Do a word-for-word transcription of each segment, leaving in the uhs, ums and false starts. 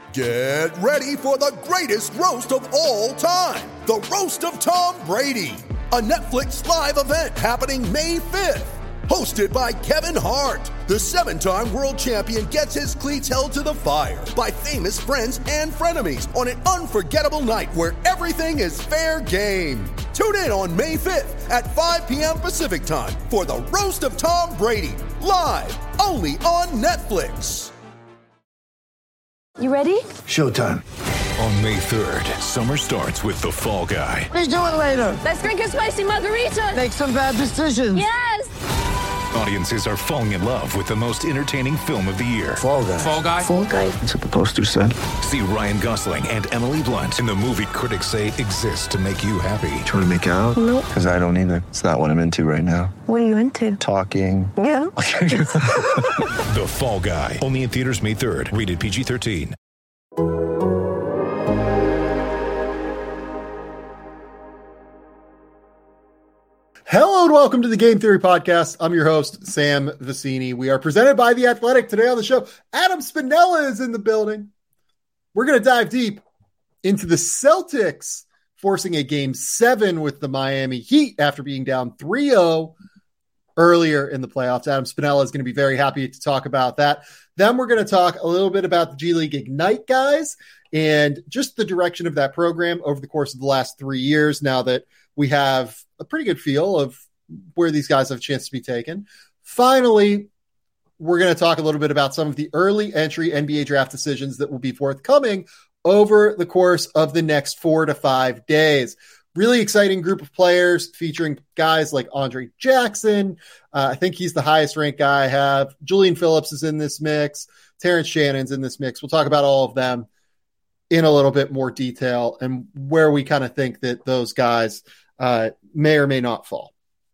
Get ready for the greatest roast of all time, the Roast of Tom Brady, a Netflix live event happening May fifth. Hosted by Kevin Hart, the seven-time world champion gets his cleats held to the fire by famous friends and frenemies on an unforgettable night where everything is fair game. Tune in on May fifth at five p.m. Pacific time for the Roast of Tom Brady, live only on Netflix. You ready? Showtime. On May third, summer starts with The Fall Guy. Let's do it later. Let's drink a spicy margarita. Make some bad decisions. Yes! Audiences are falling in love with the most entertaining film of the year. Fall Guy. Fall Guy? Fall Guy. That's what the poster said. See Ryan Gosling and Emily Blunt in the movie critics say exists to make you happy. Trying to make it out? Nope. Because I don't either. It's not what I'm into right now. What are you into? Talking. Yeah. The Fall Guy. Only in theaters May third. Rated P G thirteen. Hello and welcome to the Game Theory Podcast. I'm your host, Sam Vecini. We are presented by The Athletic. Today on the show, Adam Spinella is in the building. We're going to dive deep into the Celtics forcing a game seven with the Miami Heat after being down three oh earlier in the playoffs. Adam Spinella is going to be very happy to talk about that. Then we're going to talk a little bit about the G League Ignite guys and just the direction of that program over the course of the last three years now that we have a pretty good feel of where these guys have a chance to be taken. Finally, we're going to talk a little bit about some of the early entry N B A draft decisions that will be forthcoming over the course of the next four to five days. Really exciting group of players featuring guys like Andre Jackson. Uh, I think he's the highest ranked guy I have. Julian Phillips is in this mix. Terrence Shannon's in this mix. We'll talk about all of them in a little bit more detail and where we kind of think that those guys uh, may or may not fall.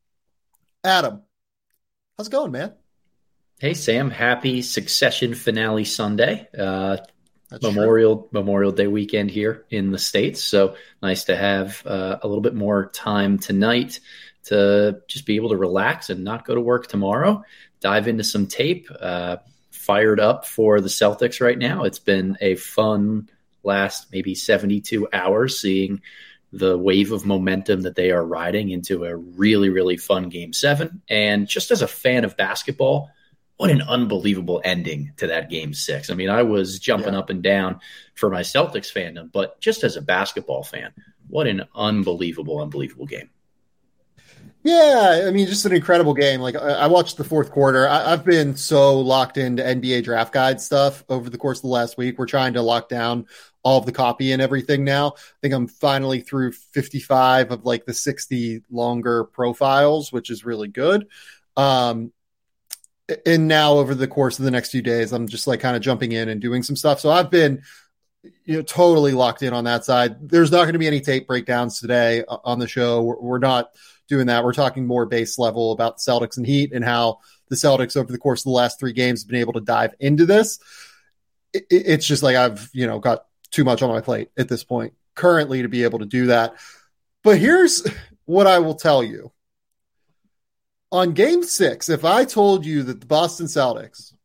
Adam, how's it going, man? Hey, Sam. Happy Succession finale Sunday. Uh, That's Memorial true. Memorial Day weekend here in the States. So nice to have uh, a little bit more time tonight to just be able to relax and not go to work tomorrow. Dive into some tape. Uh, fired up for the Celtics right now. It's been a fun last maybe seventy-two hours seeing the wave of momentum that they are riding into a really, really fun game seven. And just as a fan of basketball, what an unbelievable ending to that game six. I mean, I was jumping Yeah. up and down for my Celtics fandom, but just as a basketball fan, what an unbelievable, unbelievable game. Yeah, I mean, just an incredible game. Like, I, I watched the fourth quarter. I, I've been so locked into N B A draft guide stuff over the course of the last week. We're trying to lock down all of the copy and everything now. I think I'm finally through fifty-five of like the sixty longer profiles, which is really good. Um, and now over the course of the next few days, I'm just like kind of jumping in and doing some stuff. So I've been, you know, totally locked in on that side. There's not going to be any tape breakdowns today on the show. We're, we're not doing that. We're talking more base level about the Celtics and Heat and how the Celtics over the course of the last three games have been able to dive into this. It, it's just like I've, you know, got too much on my plate at this point currently to be able to do that. But here's what I will tell you. On game six, if I told you that the Boston Celtics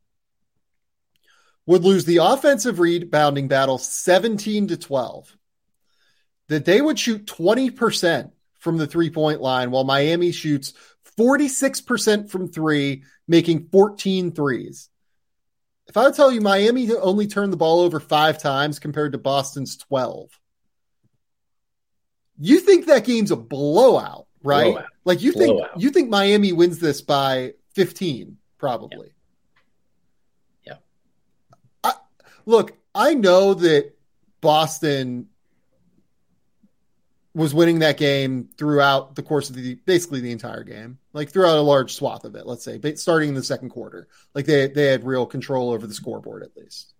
would lose the offensive rebounding battle seventeen to twelve, that they would shoot twenty percent from the three-point line while Miami shoots forty-six percent from three, making fourteen threes. If I would tell you Miami only turned the ball over five times compared to Boston's twelve, you think that game's a blowout, right? Blowout. Like you think Blowout. you think Miami wins this by fifteen, probably. Yeah. I, look, I know that Boston was winning that game throughout the course of the basically the entire game, like throughout a large swath of it, let's say, but starting in the second quarter. Like they, they had real control over the scoreboard, at least.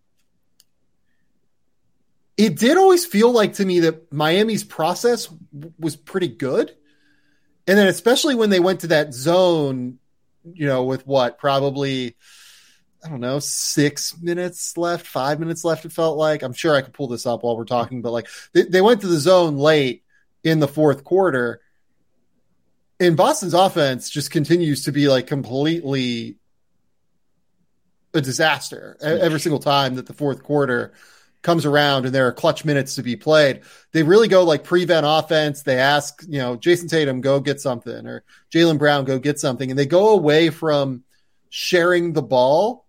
It did always feel like to me that Miami's process w- was pretty good. And then especially when they went to that zone, you know, with what, probably, I don't know, six minutes left, five minutes left, it felt like. I'm sure I could pull this up while we're talking, but like they, they went to the zone late in the fourth quarter. And Boston's offense just continues to be like completely a disaster every single time that the fourth quarter comes around and there are clutch minutes to be played, they really go like prevent offense. They ask, you know, Jason Tatum, go get something, or Jaylen Brown, go get something. And they go away from sharing the ball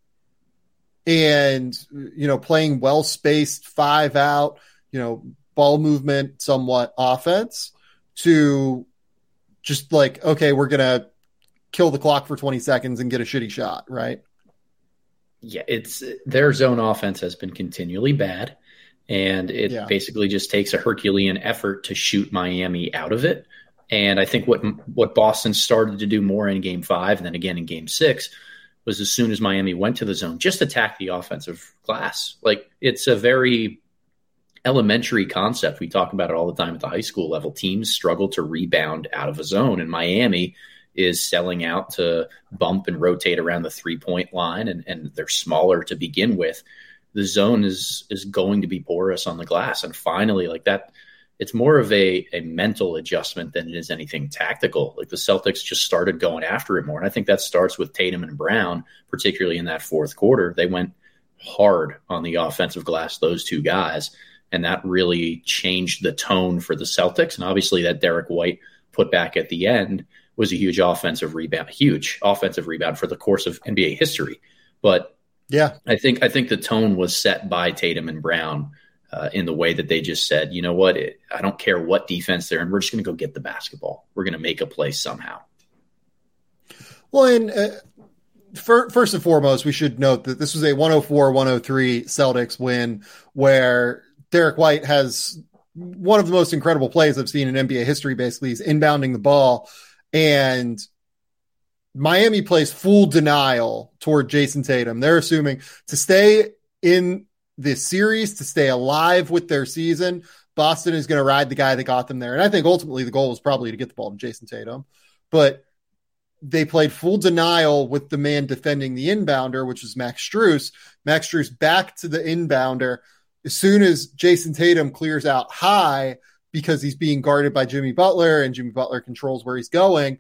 and, you know, playing well-spaced five out, you know, ball movement, somewhat offense, to just like, okay, we're going to kill the clock for twenty seconds and get a shitty shot, right? Yeah, it's their zone offense has been continually bad, and it yeah. basically just takes a Herculean effort to shoot Miami out of it. And I think what what Boston started to do more in game five and then again in game six was, as soon as Miami went to the zone, just attack the offensive glass. Like, it's a very elementary concept. We talk about it all the time at the high school level. Teams struggle to rebound out of a zone, and Miami is selling out to bump and rotate around the three-point line, and, and they're smaller to begin with. The zone is is going to be porous on the glass. And finally, like that, it's more of a, a mental adjustment than it is anything tactical. Like, the Celtics just started going after it more. And I think that starts with Tatum and Brown, particularly in that fourth quarter. They went hard on the offensive glass, those two guys, and that really changed the tone for the Celtics. And obviously that Derek White put back at the end was a huge offensive rebound, huge offensive rebound for the course of N B A history. But yeah, I think I think the tone was set by Tatum and Brown uh, in the way that they just said, you know what, it, I don't care what defense they're in, we're just going to go get the basketball. We're going to make a play somehow. Well, and uh, for, first and foremost, we should note that this was a one oh four one oh three Celtics win, where Derek White has one of the most incredible plays I've seen in N B A history. Basically, he's inbounding the ball, and Miami plays full denial toward Jason Tatum. They're assuming to stay in this series, to stay alive with their season, Boston is going to ride the guy that got them there. And I think ultimately the goal was probably to get the ball to Jason Tatum. But they played full denial with the man defending the inbounder, which was Max Strus. Max Strus back to the inbounder. As soon as Jason Tatum clears out high, because he's being guarded by Jimmy Butler and Jimmy Butler controls where he's going,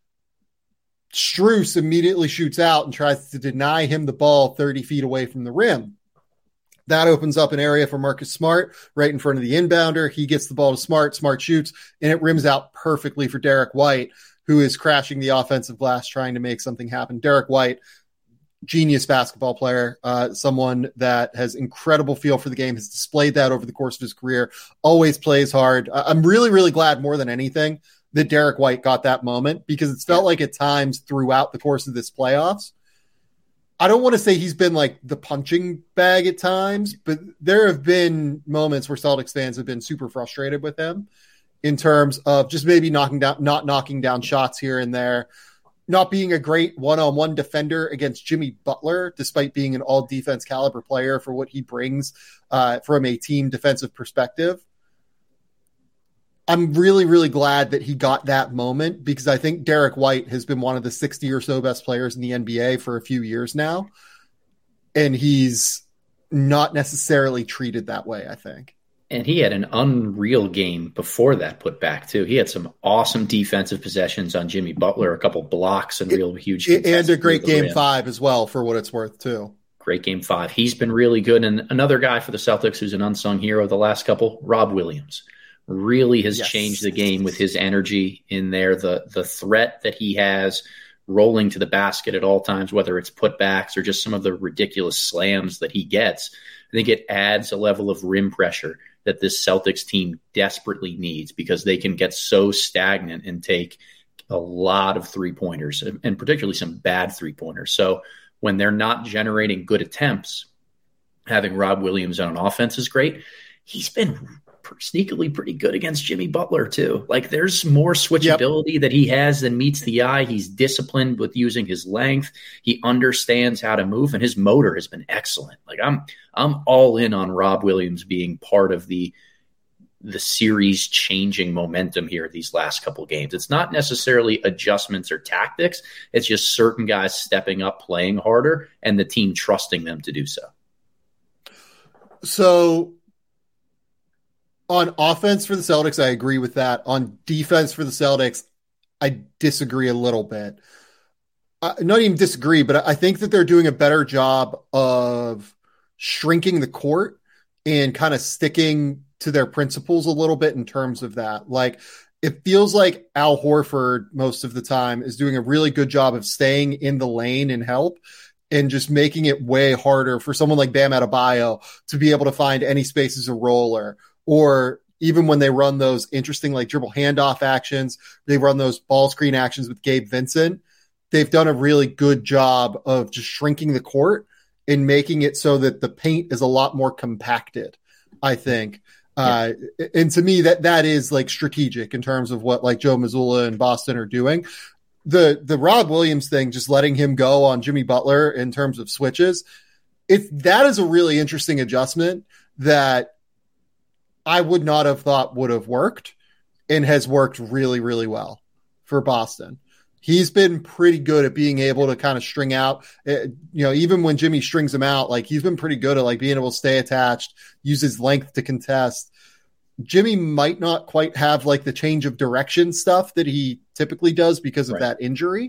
Strus immediately shoots out and tries to deny him the ball thirty feet away from the rim. That opens up an area for Marcus Smart right in front of the inbounder. He gets the ball to Smart. Smart shoots, and it rims out perfectly for Derek White, who is crashing the offensive glass trying to make something happen. Derek White, genius basketball player, uh, someone that has incredible feel for the game, has displayed that over the course of his career, always plays hard. I'm really, really glad more than anything that Derek White got that moment, because it's felt like at times throughout the course of this playoffs, I don't want to say he's been like the punching bag at times, but there have been moments where Celtics fans have been super frustrated with him in terms of just maybe knocking down, not knocking down shots here and there, not being a great one-on-one defender against Jimmy Butler, despite being an all-defense caliber player for what he brings uh, from a team defensive perspective. I'm really, really glad that he got that moment, because I think Derek White has been one of the sixty or so best players in the N B A for a few years now. And he's not necessarily treated that way, I think. And he had an unreal game before that put back too. He had some awesome defensive possessions on Jimmy Butler, a couple blocks and real huge. It, and a great game five as well, for what it's worth too. Great game five. He's been really good. And another guy for the Celtics who's an unsung hero the last couple, Rob Williams, really has yes. changed the game with his energy in there. The the threat that he has rolling to the basket at all times, whether it's putbacks or just some of the ridiculous slams that he gets, I think it adds a level of rim pressure that this Celtics team desperately needs, because they can get so stagnant and take a lot of three-pointers, and particularly some bad three-pointers. So when they're not generating good attempts, having Rob Williams on offense is great. He's been sneakily pretty good against Jimmy Butler too. Like, there's more switchability yep. that he has than meets the eye. He's disciplined with using his length. He understands how to move, and his motor has been excellent. Like, I'm, I'm all in on Rob Williams being part of the, the series changing momentum here these last couple of games. It's not necessarily adjustments or tactics. It's just certain guys stepping up, playing harder, and the team trusting them to do so. So, on offense for the Celtics, I agree with that. On defense for the Celtics, I disagree a little bit. Uh, not even disagree, but I think that they're doing a better job of shrinking the court in kind of sticking to their principles a little bit in terms of that. Like, it feels like Al Horford most of the time is doing a really good job of staying in the lane and help, and just making it way harder for someone like Bam Adebayo to be able to find any space as a roller, or even when they run those interesting like dribble handoff actions, they run those ball screen actions with Gabe Vincent. They've done a really good job of just shrinking the court and making it so that the paint is a lot more compacted, I think. Uh, and to me, that that is like strategic in terms of what like Joe Mazzulla and Boston are doing. The the Rob Williams thing, just letting him go on Jimmy Butler in terms of switches, if that is a really interesting adjustment that I would not have thought would have worked, and has worked really, really well for Boston. He's been pretty good at being able to kind of string out, you know, even when Jimmy strings him out, like he's been pretty good at like being able to stay attached, use his length to contest. Jimmy might not quite have like the change of direction stuff that he typically does because of right. that injury,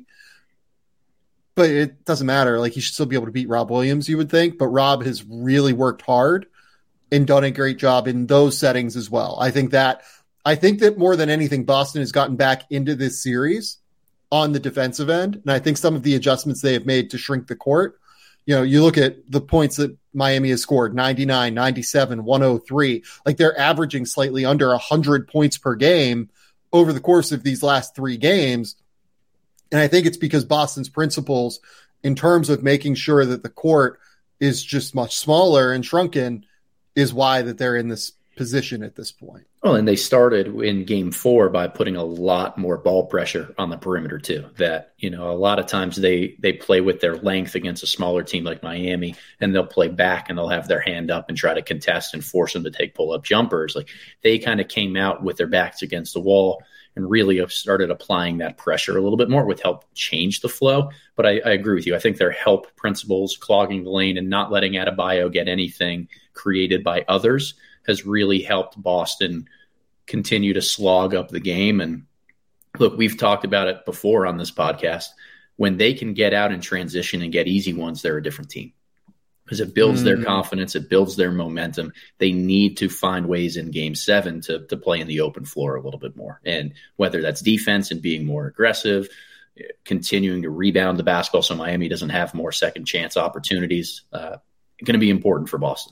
but it doesn't matter. Like, he should still be able to beat Rob Williams, you would think, but Rob has really worked hard and done a great job in those settings as well. I think that, I think that more than anything, Boston has gotten back into this series on the defensive end. And I think some of the adjustments they have made to shrink the court, you know, you look at the points that Miami has scored, ninety-nine, ninety-seven, one oh three, like they're averaging slightly under one hundred points per game over the course of these last three games. And I think it's because Boston's principles in terms of making sure that the court is just much smaller and shrunken is why that they're in this position at this point. Well, and they started in game four by putting a lot more ball pressure on the perimeter too. That, you know, a lot of times they, they play with their length against a smaller team like Miami, and they'll play back and they'll have their hand up and try to contest and force them to take pull-up jumpers. Like, they kind of came out with their backs against the wall and really have started applying that pressure a little bit more, with help change the flow. But I, I agree with you. I think their help principles, clogging the lane and not letting Adebayo get anything created by others, has really helped Boston continue to slog up the game. And look, we've talked about it before on this podcast. When they can get out in transition and get easy ones, they're a different team, because it builds mm. their confidence. It builds their momentum. They need to find ways in game seven to, to play in the open floor a little bit more. And whether that's defense and being more aggressive, continuing to rebound the basketball so Miami doesn't have more second chance opportunities, uh, going to be important for Boston.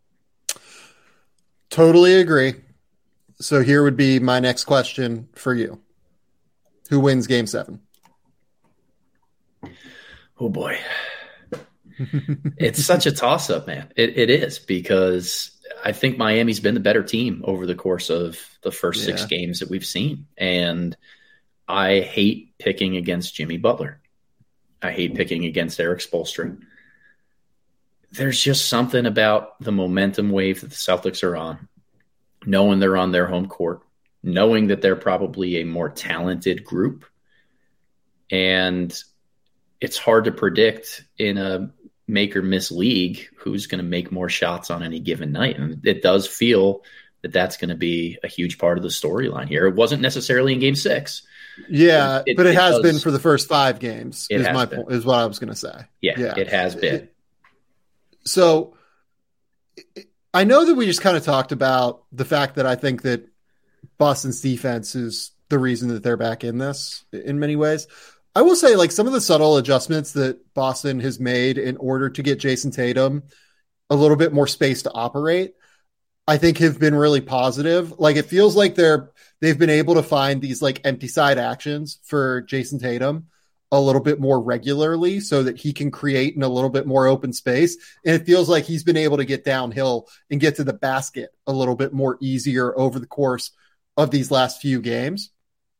Totally agree. So here would be my next question for you. Who wins game seven? Oh boy. It's such a toss up, man. It, it is, because I think Miami's been the better team over the course of the first yeah. six games that we've seen. And I hate picking against Jimmy Butler. I hate picking against Eric Spoelstra. There's just something about the momentum wave that the Celtics are on, knowing they're on their home court, knowing that they're probably a more talented group. And it's hard to predict in a make or miss league who's going to make more shots on any given night. And it does feel that that's going to be a huge part of the storyline here. It wasn't necessarily in game six. Yeah, it, but it, it has does, been for the first five games is my been. point, is what I was going to say. Yeah, yeah, it has been. It, So I know that we just kind of talked about the fact that I think that Boston's defense is the reason that they're back in this in many ways. I will say, like, some of the subtle adjustments that Boston has made in order to get Jason Tatum a little bit more space to operate, I think have been really positive. Like, it feels like they're, they've been able to find these like empty side actions for Jason Tatum a little bit more regularly so that he can create in a little bit more open space. And it feels like he's been able to get downhill and get to the basket a little bit more easier over the course of these last few games.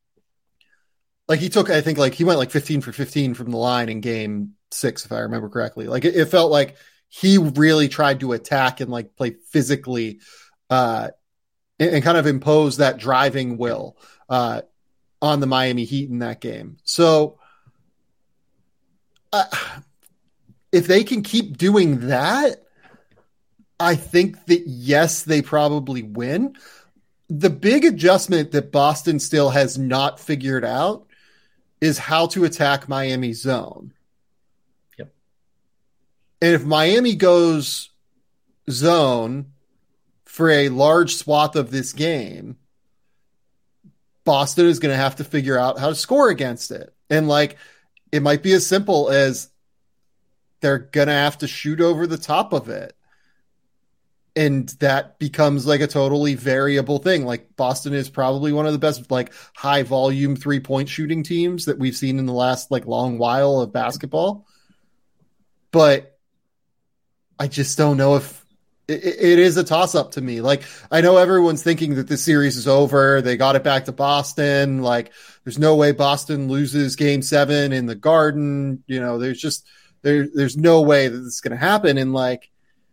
Like, he took, I think like he went like fifteen for fifteen from the line in game six, if I remember correctly. Like, it, it felt like he really tried to attack and like play physically uh, and, and kind of impose that driving will uh, on the Miami Heat in that game. So, Uh, if they can keep doing that, I think that, yes, they probably win. The big adjustment that Boston still has not figured out is how to attack Miami zone. Yep. And if Miami goes zone for a large swath of this game, Boston is going to have to figure out how to score against it. And like, it might be as simple as they're going to have to shoot over the top of it. And that becomes like a totally variable thing. Like Boston is probably one of the best, like high volume three point shooting teams that we've seen in the last like long while of basketball. But I just don't know if it, it is a toss up to me. Like I know everyone's thinking that this series is over. They got it back to Boston. Like there's no way Boston loses game seven in the Garden. You know, there's just, there, there's no way that this is going to happen. And like,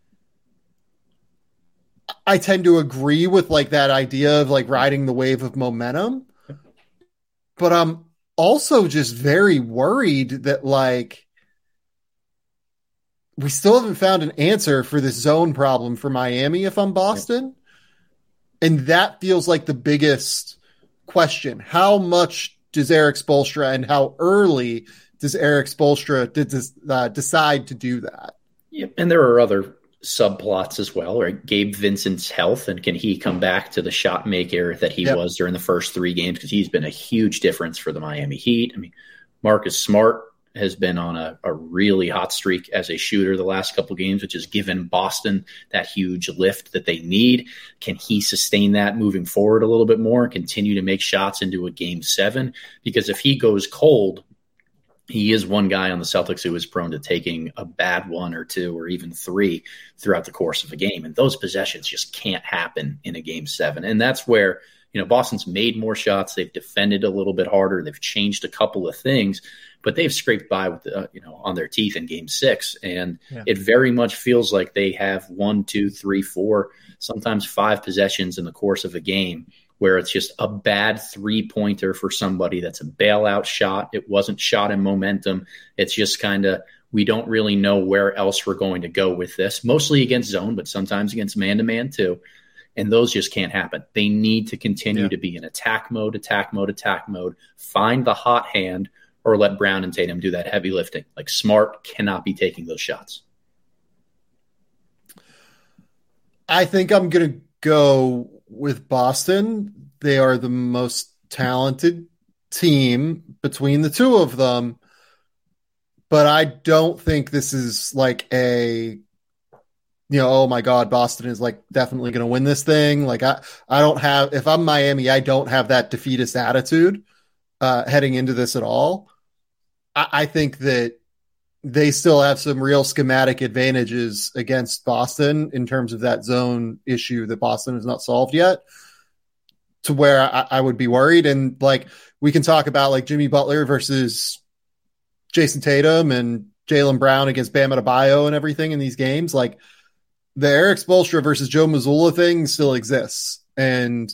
I tend to agree with like that idea of like riding the wave of momentum, but I'm also just very worried that like we still haven't found an answer for this zone problem for Miami if I'm Boston. And that feels like the biggest question. How much does Eric Spoelstra and how early does Eric Spoelstra did this, uh, decide to do that? Yep. And there are other subplots as well, right? Gabe Vincent's health, and can he come back to the shot maker that he yep. was during the first three games? Because he's been a huge difference for the Miami Heat. I mean, Marcus Smart has been on a, a really hot streak as a shooter the last couple games, which has given Boston that huge lift that they need. Can he sustain that moving forward a little bit more and continue to make shots into a game seven? Because if he goes cold, he is one guy on the Celtics who is prone to taking a bad one or two or even three throughout the course of a game. And those possessions just can't happen in a game seven. And that's where, you know, Boston's made more shots. They've defended a little bit harder. They've changed a couple of things, but they've scraped by with the, uh, you know, on their teeth in game six. And yeah. it very much feels like they have one, two, three, four, sometimes five possessions in the course of a game where it's just a bad three-pointer for somebody that's a bailout shot. It wasn't shot in momentum. It's just kind of, we don't really know where else we're going to go with this, mostly against zone, but sometimes against man-to-man too. And those just can't happen. They need to continue yeah. to be in attack mode, attack mode, attack mode, find the hot hand, or let Brown and Tatum do that heavy lifting. Like Smart cannot be taking those shots. I think I'm going to go with Boston. They are the most talented team between the two of them, but I don't think this is like a, you know, oh my God, Boston is like definitely going to win this thing. Like I, I don't have, if I'm Miami, I don't have that defeatist attitude uh, heading into this at all. I, I think that they still have some real schematic advantages against Boston in terms of that zone issue that Boston has not solved yet, to where I, I would be worried. And like, we can talk about like Jimmy Butler versus Jason Tatum and Jaylen Brown against Bam Adebayo and everything in these games. Like the Eric Spoelstra versus Joe Mazzulla thing still exists. And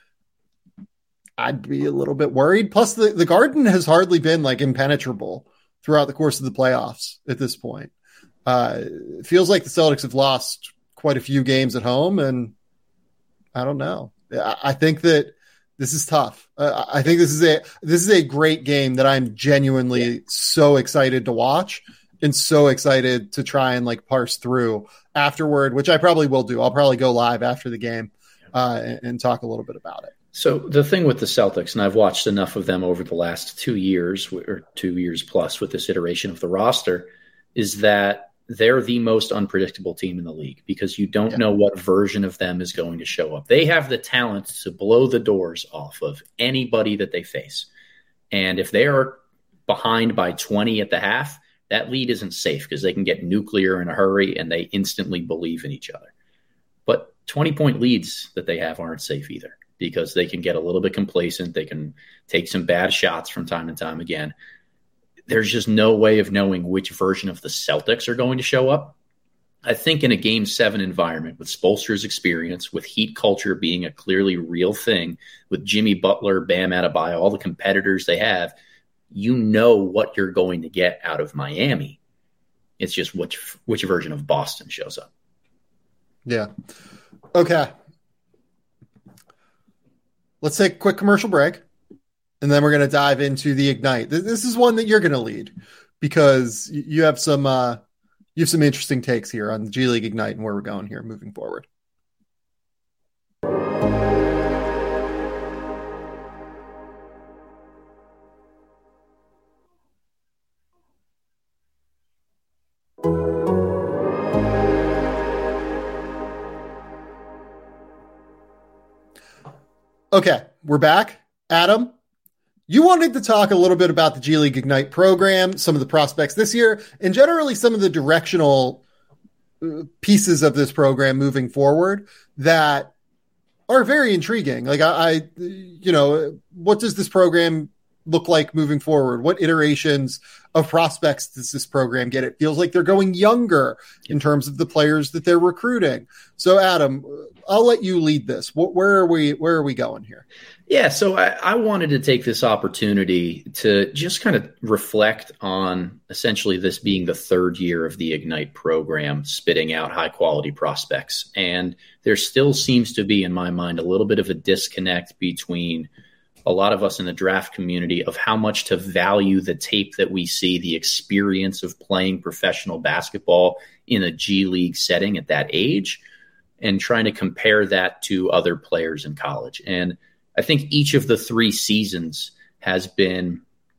I'd be a little bit worried. Plus the, the Garden has hardly been like impenetrable throughout the course of the playoffs at this point. Uh, it feels like the Celtics have lost quite a few games at home, and I don't know. I, I think that this is tough. Uh, I think this is a this is a great game that I'm genuinely yeah. so excited to watch and so excited to try and like parse through afterward, which I probably will do. I'll probably go live after the game uh, and, and talk a little bit about it. So the thing with the Celtics, and I've watched enough of them over the last two years or two years plus with this iteration of the roster, is that they're the most unpredictable team in the league because you don't yeah. know what version of them is going to show up. They have the talent to blow the doors off of anybody that they face. And if they are behind by twenty at the half, that lead isn't safe because they can get nuclear in a hurry and they instantly believe in each other. But twenty-point leads that they have aren't safe either, because they can get a little bit complacent. They can take some bad shots from time to time again. There's just no way of knowing which version of the Celtics are going to show up. I think in a game seven environment with Spoelstra's experience, with Heat culture being a clearly real thing, with Jimmy Butler, Bam Adebayo, all the competitors they have, you know what you're going to get out of Miami. It's just which which version of Boston shows up. Yeah. Okay. Let's take a quick commercial break, and then we're going to dive into the Ignite. This is one that you're going to lead because you have some uh, you have some interesting takes here on the G League Ignite and where we're going here moving forward. Okay, we're back. Adam, you wanted to talk a little bit about the G League Ignite program, some of the prospects this year, and generally some of the directional pieces of this program moving forward that are very intriguing. Like I, I you know, what does this program look like moving forward? What iterations of prospects does this program get? It feels like they're going younger in terms of the players that they're recruiting. So Adam, I'll let you lead this. What, where are we, where are we going here? Yeah. So I, I wanted to take this opportunity to just kind of reflect on essentially this being the third year of the Ignite program, spitting out high quality prospects. And there still seems to be, in my mind, a little bit of a disconnect between a lot of us in the draft community of how much to value the tape that we see, the experience of playing professional basketball in a G League setting at that age, and trying to compare that to other players in college. And I think each of the three seasons has been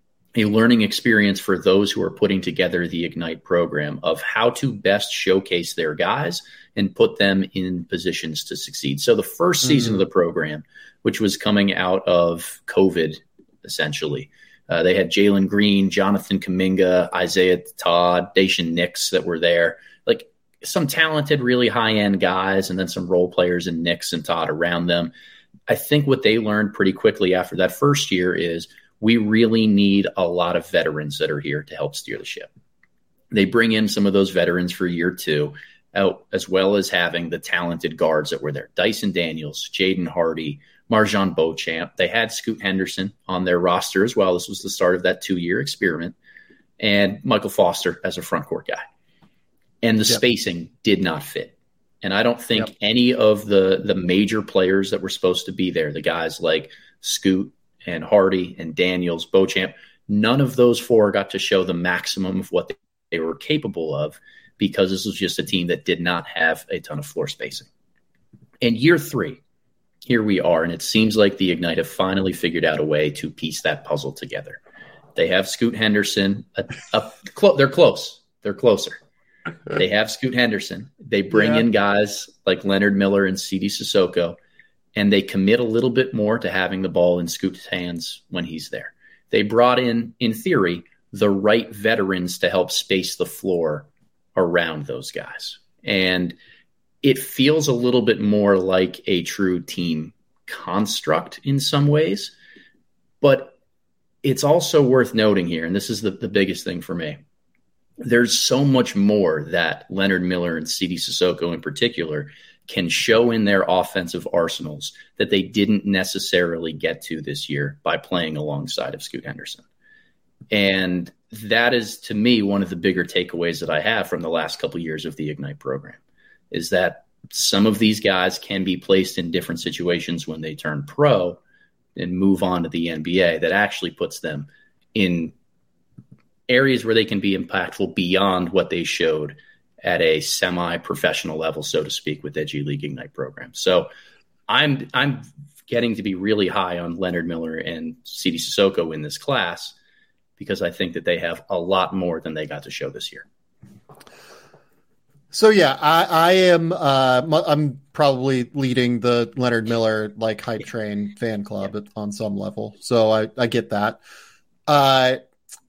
a learning experience for those who are putting together the Ignite program of how to best showcase their guys and put them in positions to succeed. So the first mm-hmm. season of the program, which was coming out of COVID, essentially, uh, they had Jalen Green, Jonathan Kuminga, Isaiah Todd, Dacian Nix that were there. Like some talented, really high-end guys, and then some role players in Nix and Todd around them. I think what they learned pretty quickly after that first year is we really need a lot of veterans that are here to help steer the ship. They bring in some of those veterans for year two, out, as well as having the talented guards that were there. Dyson Daniels, Jaden Hardy, Marjon Beauchamp. They had Scoot Henderson on their roster as well. This was the start of that two-year experiment. And Michael Foster as a front court guy. And the yep. spacing did not fit. And I don't think yep. any of the, the major players that were supposed to be there, the guys like Scoot and Hardy and Daniels, Beauchamp, none of those four got to show the maximum of what they were capable of, because this was just a team that did not have a ton of floor spacing. And year three, here we are, and it seems like the Ignite have finally figured out a way to piece that puzzle together. They have Scoot Henderson. A, a, clo- they're close. They're closer. They have Scoot Henderson. They bring yeah. in guys like Leonard Miller and Sidi Sissoko, and they commit a little bit more to having the ball in Scoot's hands when he's there. They brought in, in theory, the right veterans to help space the floor around those guys. And it feels a little bit more like a true team construct in some ways. But it's also worth noting here, and this is the, the biggest thing for me, there's so much more that Leonard Miller and Sidi Sissoko in particular can show in their offensive arsenals that they didn't necessarily get to this year by playing alongside of Scoot Henderson. And that is, to me, one of the bigger takeaways that I have from the last couple of years of the Ignite program, is that some of these guys can be placed in different situations when they turn pro and move on to the N B A that actually puts them in areas where they can be impactful beyond what they showed at a semi-professional level, so to speak, with the G League Ignite program. So I'm I'm getting to be really high on Leonard Miller and Sidi Sissoko in this class, because I think that they have a lot more than they got to show this year. So yeah, I, I am. Uh, I'm probably leading the Leonard Miller like hype train fan club yeah. at, on some level. So I, I get that. Uh,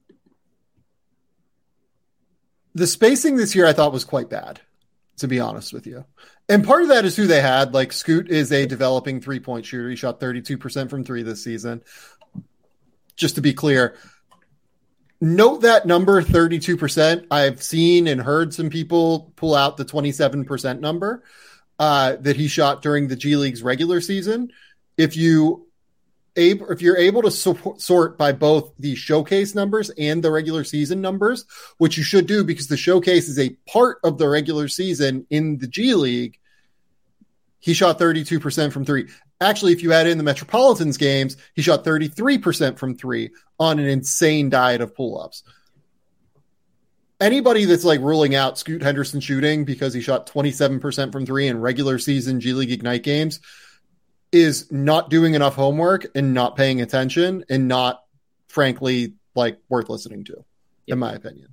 the spacing this year I thought was quite bad, to be honest with you. And part of that is who they had. Like Scoot is a developing three point shooter. He shot thirty-two percent from three this season. Just to be clear. Note that number, thirty-two percent. I've seen and heard some people pull out the twenty-seven percent number uh, that he shot during the G League's regular season. If you able, if you're able to so- sort by both the showcase numbers and the regular season numbers, which you should do because the showcase is a part of the regular season in the G League, he shot thirty-two percent from three. Actually, if you add in the Metropolitans games, he shot thirty-three percent from three on an insane diet of pull-ups. Anybody that's like ruling out Scoot Henderson shooting because he shot twenty-seven percent from three in regular season G League Ignite games is not doing enough homework and not paying attention and not, frankly, like worth listening to, yep. in my opinion.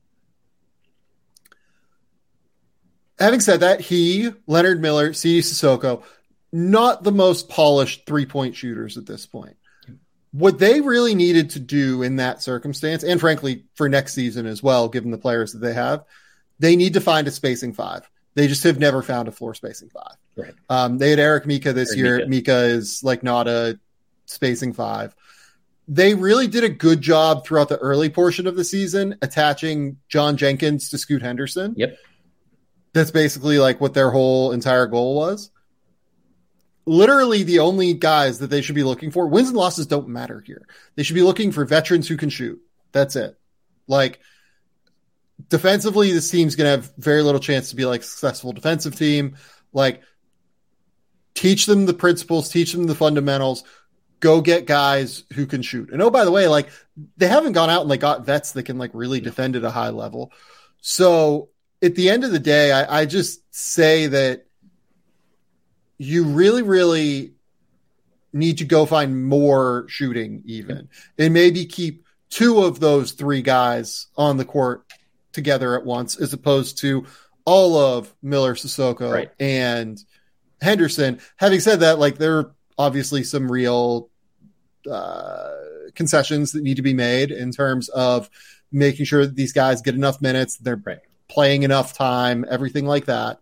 Having said that, he, Leonard Miller, Sidi Sissoko, not the most polished three-point shooters at this point. What they really needed to do in that circumstance, and frankly for next season as well, given the players that they have, they need to find a spacing five. They just have never found a floor spacing five. Right. Um, they had Eric Mika this Eric year. Mika. Mika is like not a spacing five. They really did a good job throughout the early portion of the season attaching John Jenkins to Scoot Henderson. Yep. That's basically like what their whole entire goal was. Literally the only guys that they should be looking for, wins and losses don't matter here. They should be looking for veterans who can shoot. That's it. Like defensively, this team's going to have very little chance to be like a successful defensive team. Like teach them the principles, teach them the fundamentals, go get guys who can shoot. And oh, by the way, like they haven't gone out and like got vets that can like really defend at a high level. So at the end of the day, I, I just say that you really, really need to go find more shooting even, and maybe keep two of those three guys on the court together at once, as opposed to all of Miller, Sissoko, right. and Henderson. Having said that, like there are obviously some real uh, concessions that need to be made in terms of making sure that these guys get enough minutes, they're right. playing enough time, everything like that.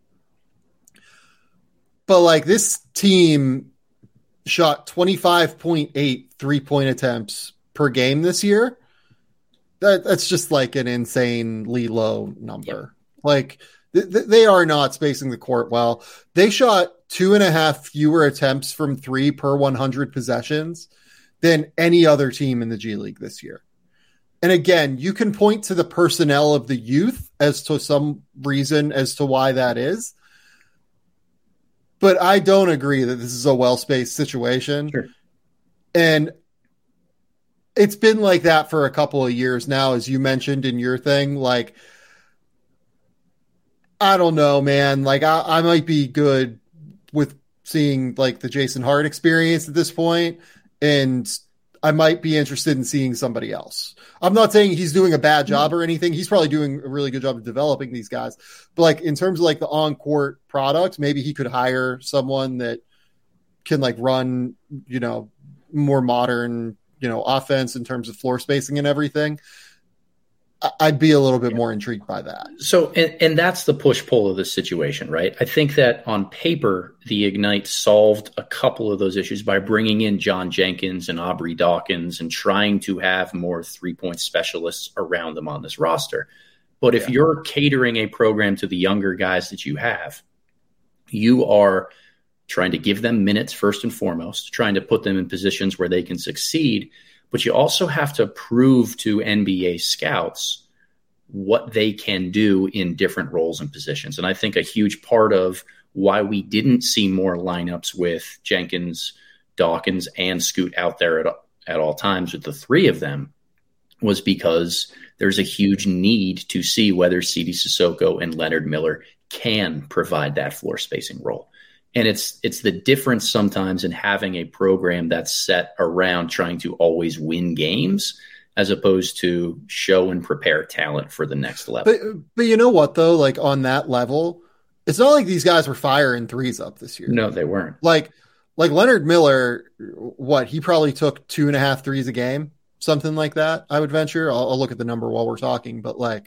But like this team shot twenty-five point eight three-point attempts per game this year. That that's just like an insanely low number. Yep. Like th- th- they are not spacing the court well. They shot two and a half fewer attempts from three per one hundred possessions than any other team in the G League this year. And again, you can point to the personnel of the youth as to some reason as to why that is. But I don't agree that this is a well-spaced situation. Sure. And it's been like that for a couple of years now, as you mentioned in your thing. Like, I don't know, man. Like, I, I might be good with seeing, like, the Jason Hart experience at this point, and I might be interested in seeing somebody else. I'm not saying he's doing a bad job or anything. He's probably doing a really good job of developing these guys. But like in terms of like the on-court product, maybe he could hire someone that can like run, you know, more modern, you know, offense in terms of floor spacing and everything. I'd be a little bit more intrigued by that. So, and, and that's the push-pull of this situation, right? I think that on paper, the Ignite solved a couple of those issues by bringing in John Jenkins and Aubrey Dawkins and trying to have more three-point specialists around them on this roster. But if yeah. you're catering a program to the younger guys that you have, you are trying to give them minutes first and foremost, trying to put them in positions where they can succeed. But you also have to prove to N B A scouts what they can do in different roles and positions. And I think a huge part of why we didn't see more lineups with Jenkins, Dawkins, and Scoot out there at, at all times with the three of them was because there's a huge need to see whether Sidy Cissoko and Leonard Miller can provide that floor spacing role. And it's it's the difference sometimes in having a program that's set around trying to always win games as opposed to show and prepare talent for the next level. But but you know what, though? Like on that level, it's not like these guys were firing threes up this year. No, they weren't. Like like Leonard Miller, what, he probably took two and a half threes a game, something like that, I would venture. I'll, I'll look at the number while we're talking, but like,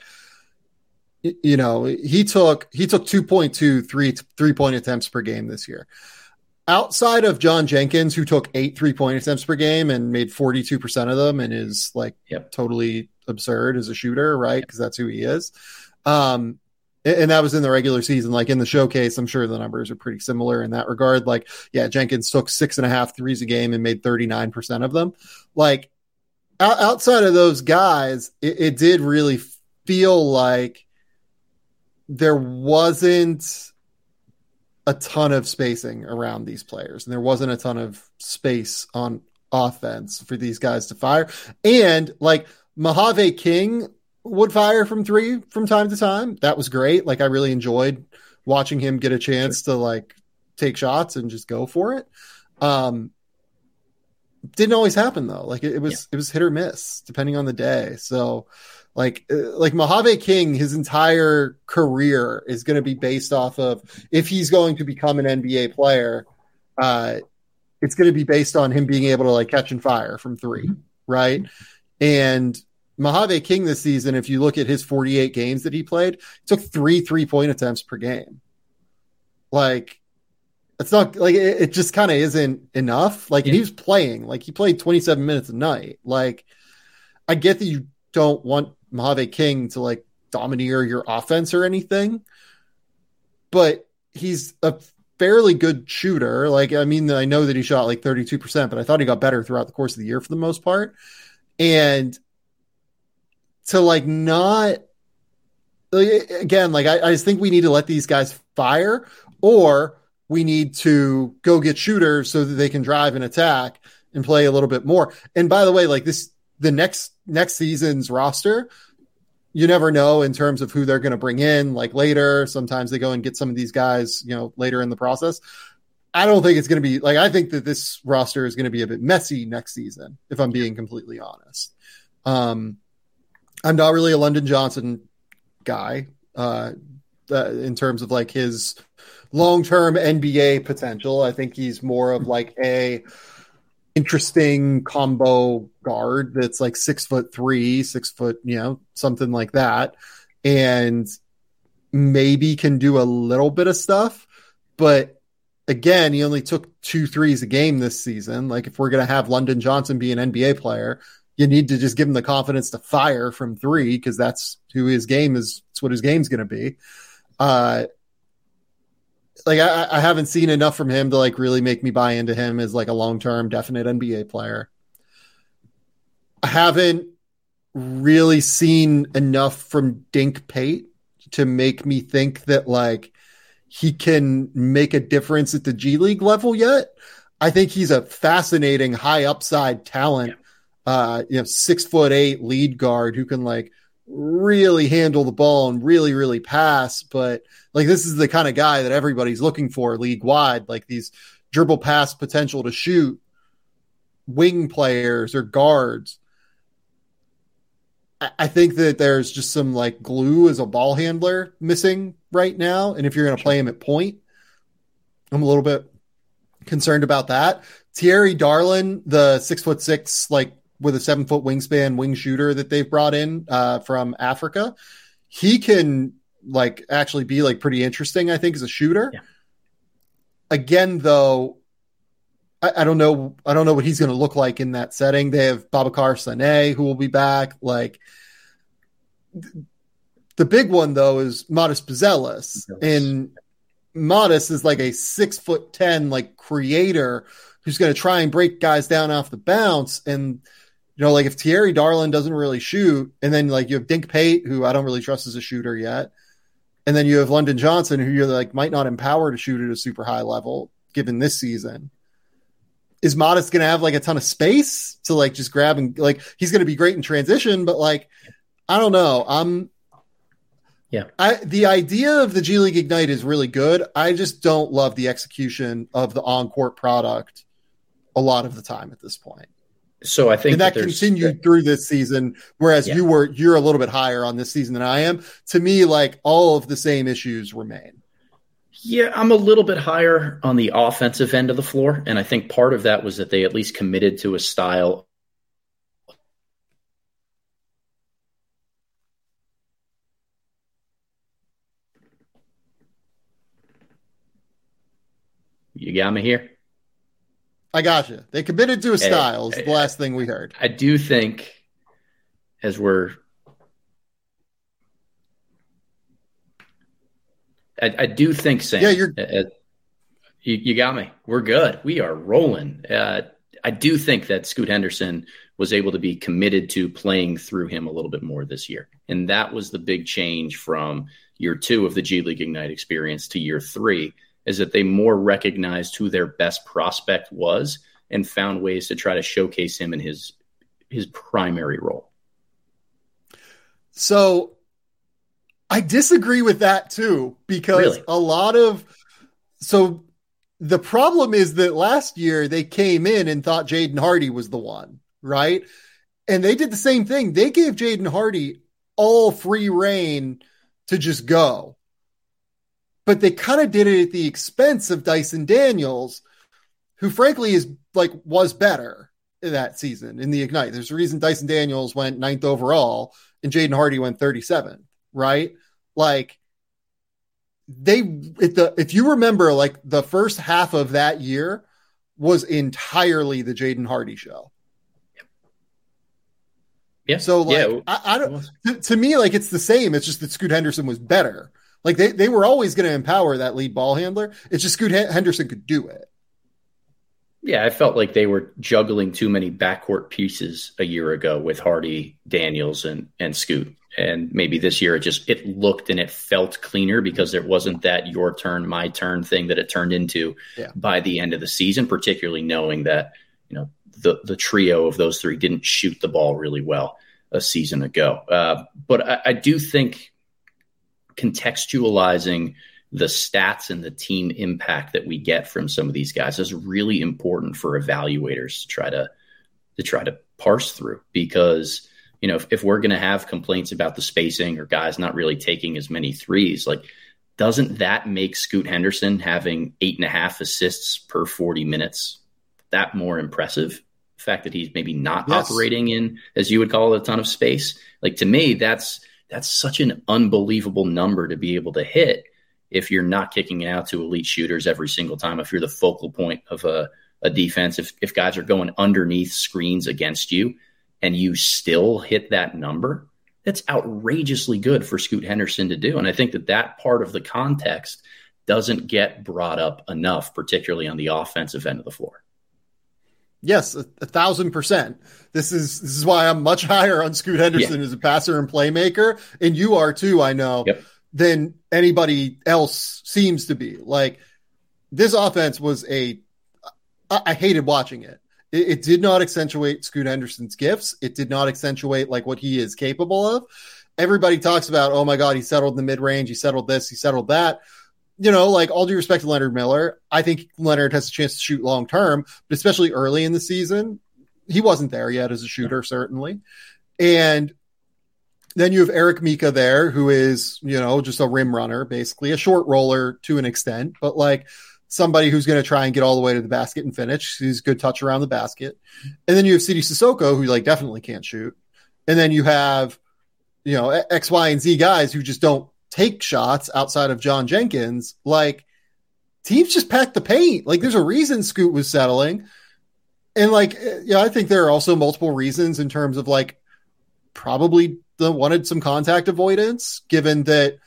you know, he took he took two point two three three-point attempts per game this year. Outside of John Jenkins, who took eight three-point attempts per game and made forty-two percent of them and is like yep. totally absurd as a shooter, right? Because that's who he is. Um, and that was in the regular season. Like in the showcase, I'm sure the numbers are pretty similar in that regard. Like, yeah, Jenkins took six and a half threes a game and made thirty-nine percent of them. Like, outside of those guys, it, it did really feel like there wasn't a ton of spacing around these players, and there wasn't a ton of space on offense for these guys to fire. And like Mojave King would fire from three from time to time. That was great. Like I really enjoyed watching him get a chance to like take shots and just go for it. Um, didn't always happen though. Like it, it was, yeah. it was hit or miss depending on the day. So Like, like Mojave King, his entire career is going to be based off of if he's going to become an N B A player, uh, it's going to be based on him being able to like catch and fire from three, right? And Mojave King this season, if you look at his forty-eight games that he played, took three three-point attempts per game. Like, it's not like it, it just kind of isn't enough. Like, yeah. he was playing, like he played twenty-seven minutes a night. Like, I get that you don't want Mojave King to like domineer your offense or anything, but he's a fairly good shooter. Like, I mean, I know that he shot like thirty-two percent, but I thought he got better throughout the course of the year for the most part. And to like not like, again, like I, I just think we need to let these guys fire, or we need to go get shooters so that they can drive and attack and play a little bit more. And by the way, like this, the next, next season's roster, you never know in terms of who they're going to bring in like later. Sometimes they go and get some of these guys, you know, later in the process. I don't think it's going to be like, I think that this roster is going to be a bit messy next season, if I'm being completely honest. Um, I'm not really a London Johnson guy uh, uh, in terms of like his long-term N B A potential. I think he's more of like a interesting combo guard that's like six foot three, six foot, you know, something like that. And maybe can do a little bit of stuff, but again, he only took two threes a game this season. Like if we're going to have London Johnson be an N B A player, you need to just give him the confidence to fire from three, because that's who his game is. It's what his game's going to be. Uh, like I, I haven't seen enough from him to like really make me buy into him as like a long-term definite N B A player. I haven't really seen enough from Dink Pate to make me think that like he can make a difference at the G League level yet. I think he's a fascinating high upside talent. Yeah. Uh, you know, six foot eight lead guard who can like really handle the ball and really, really pass. But like, this is the kind of guy that everybody's looking for league wide, like these dribble pass potential to shoot wing players or guards. I, I think that there's just some like glue as a ball handler missing right now. And if you're going to play him at point, I'm a little bit concerned about that. Thierry Darlin, the six foot six, like, with a seven foot wingspan wing shooter that they've brought in uh, from Africa. He can like actually be like pretty interesting, I think, as a shooter. Yeah. Again, though, I, I don't know. I don't know what he's going to look like in that setting. They have Babacar Sané, who will be back. Like the big one though is Modest Buzelis, and Modest is like a six foot ten, like creator who's going to try and break guys down off the bounce. And, you know, like if Thierry Darlin doesn't really shoot, and then like you have Dink Pate, who I don't really trust as a shooter yet. And then you have London Johnson, who you're like, might not empower to shoot at a super high level given this season. Is Modest going to have like a ton of space to like just grab and like, he's going to be great in transition, but like, I don't know. I'm, Yeah. I, the idea of the G League Ignite is really good. I just don't love the execution of the on-court product a lot of the time at this point. So I think and that, that continued through this season, whereas yeah. you were, you're a little bit higher on this season than I am. To me, like all of the same issues remain. Yeah, I'm a little bit higher on the offensive end of the floor. And I think part of that was that they at least committed to a style. You got me here? I got you. They committed to a style is the last thing we heard. I do think as we're I, I do think, Sam, yeah, you're, uh, you, you got me. We're good. We are rolling. Uh, I do think that Scoot Henderson was able to be committed to playing through him a little bit more this year. And that was the big change from year two of the G League Ignite experience to year three, is that they more recognized who their best prospect was and found ways to try to showcase him in his his primary role. So I disagree with that too, because really? a lot of so the problem is that last year they came in and thought Jaden Hardy was the one, right? And they did the same thing. They gave Jaden Hardy all free reign to just go. But they kind of did it at the expense of Dyson Daniels, who frankly is like was better in that season in the Ignite. There's a reason Dyson Daniels went ninth overall and Jaden Hardy went thirty-seventh, right? Like they, if, the, if you remember, like the first half of that year was entirely the Jaden Hardy show. Yeah. So like, yeah. I, I don't, to, to me, like it's the same. It's just that Scoot Henderson was better. Like they, they were always going to empower that lead ball handler. It's just Scoot Henderson could do it. Yeah, I felt like they were juggling too many backcourt pieces a year ago with Hardy, Daniels, and and Scoot. And maybe this year it just it looked and it felt cleaner because there wasn't that your turn, my turn thing that it turned into yeah. by the end of the season, particularly knowing that, you know, the the trio of those three didn't shoot the ball really well a season ago. Uh, but I, I do think contextualizing the stats and the team impact that we get from some of these guys is really important for evaluators to try to to try to parse through, because, you know, if, if we're going to have complaints about the spacing or guys not really taking as many threes, like, doesn't that make Scoot Henderson having eight and a half assists per forty minutes that more impressive? The fact that he's maybe not yes. operating in, as you would call it, a ton of space. Like, to me, that's, that's such an unbelievable number to be able to hit if you're not kicking it out to elite shooters every single time, if you're the focal point of a, a defense, if, if guys are going underneath screens against you and you still hit that number, that's outrageously good for Scoot Henderson to do. And I think that that part of the context doesn't get brought up enough, particularly on the offensive end of the floor. Yes, a, a thousand percent. This is this is why I'm much higher on Scoot Henderson yeah. as a passer and playmaker, and you are too, I know, yep. than anybody else seems to be. Like, this offense was a I, I hated watching it. it. It did not accentuate Scoot Henderson's gifts. It did not accentuate like what he is capable of. Everybody talks about, oh my God, he settled in the mid range, he settled this, he settled that. You know, like, all due respect to Leonard Miller, I think Leonard has a chance to shoot long term, but especially early in the season, he wasn't there yet as a shooter, certainly. And then you have Eric Mika there, who is, you know, just a rim runner, basically a short roller to an extent, but like somebody who's going to try and get all the way to the basket and finish. He's a good touch around the basket. And then you have Sidi Sissoko, who like definitely can't shoot. And then you have, you know, X, Y, and Z guys who just don't take shots outside of John Jenkins. Like, teams just pack the paint. Like, there's a reason Scoot was settling. And like, yeah, I think there are also multiple reasons in terms of like probably the wanted some contact avoidance, given that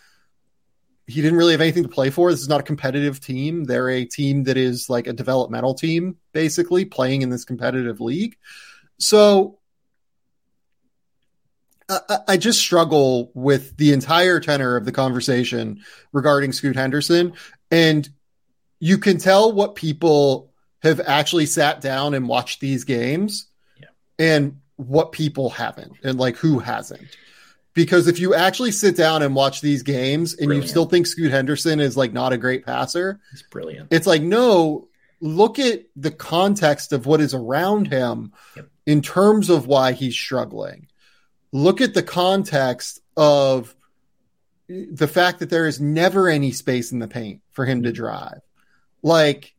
he didn't really have anything to play for. This is not a competitive team. They're a team that is like a developmental team, basically playing in this competitive league. So I, I just struggle with the entire tenor of the conversation regarding Scoot Henderson. And you can tell what people have actually sat down and watched these games yeah. and what people haven't, and like who hasn't. Because if you actually sit down and watch these games and brilliant. You still think Scoot Henderson is like not a great passer, it's brilliant. It's like, no, look at the context of what is around him yep. in terms of why he's struggling. Look at the context of the fact that there is never any space in the paint for him to drive. Like,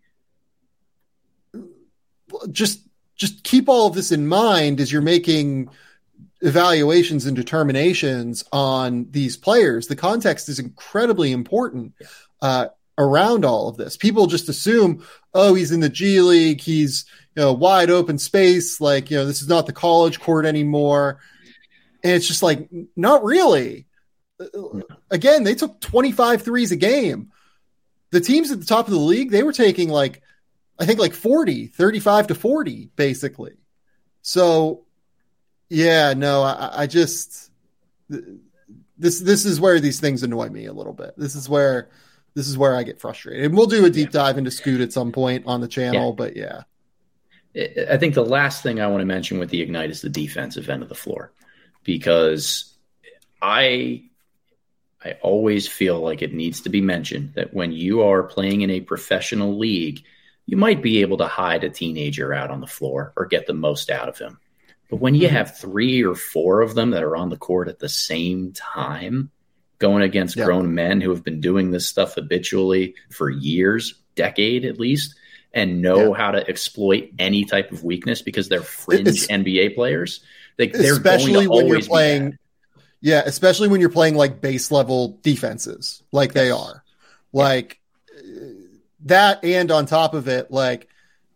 just, just keep all of this in mind as you're making evaluations and determinations on these players. The context is incredibly important uh, around all of this. People just assume, oh, he's in the G League, he's, you know, wide open space. Like, you know, this is not the college court anymore. And it's just like, not really. Again, they took twenty-five threes a game. The teams at the top of the league, they were taking like, I think like forty, thirty-five to forty, basically. So, yeah, no, I, I just, this, this is where these things annoy me a little bit. This is where, this is where I get frustrated. And we'll do a deep yeah. dive into Scoot at some point on the channel, yeah. but yeah. I think the last thing I want to mention with the Ignite is the defensive end of the floor. Because I I always feel like it needs to be mentioned that when you are playing in a professional league, you might be able to hide a teenager out on the floor or get the most out of him. But when you have three or four of them that are on the court at the same time, going against yeah. grown men who have been doing this stuff habitually for years, decade at least, and know Yeah. how to exploit any type of weakness because they're fringe It's- N B A players. Like they're especially going to when you're always be playing, bad. yeah, especially when you're playing like base level defenses, like they are, like that, and on top of it, like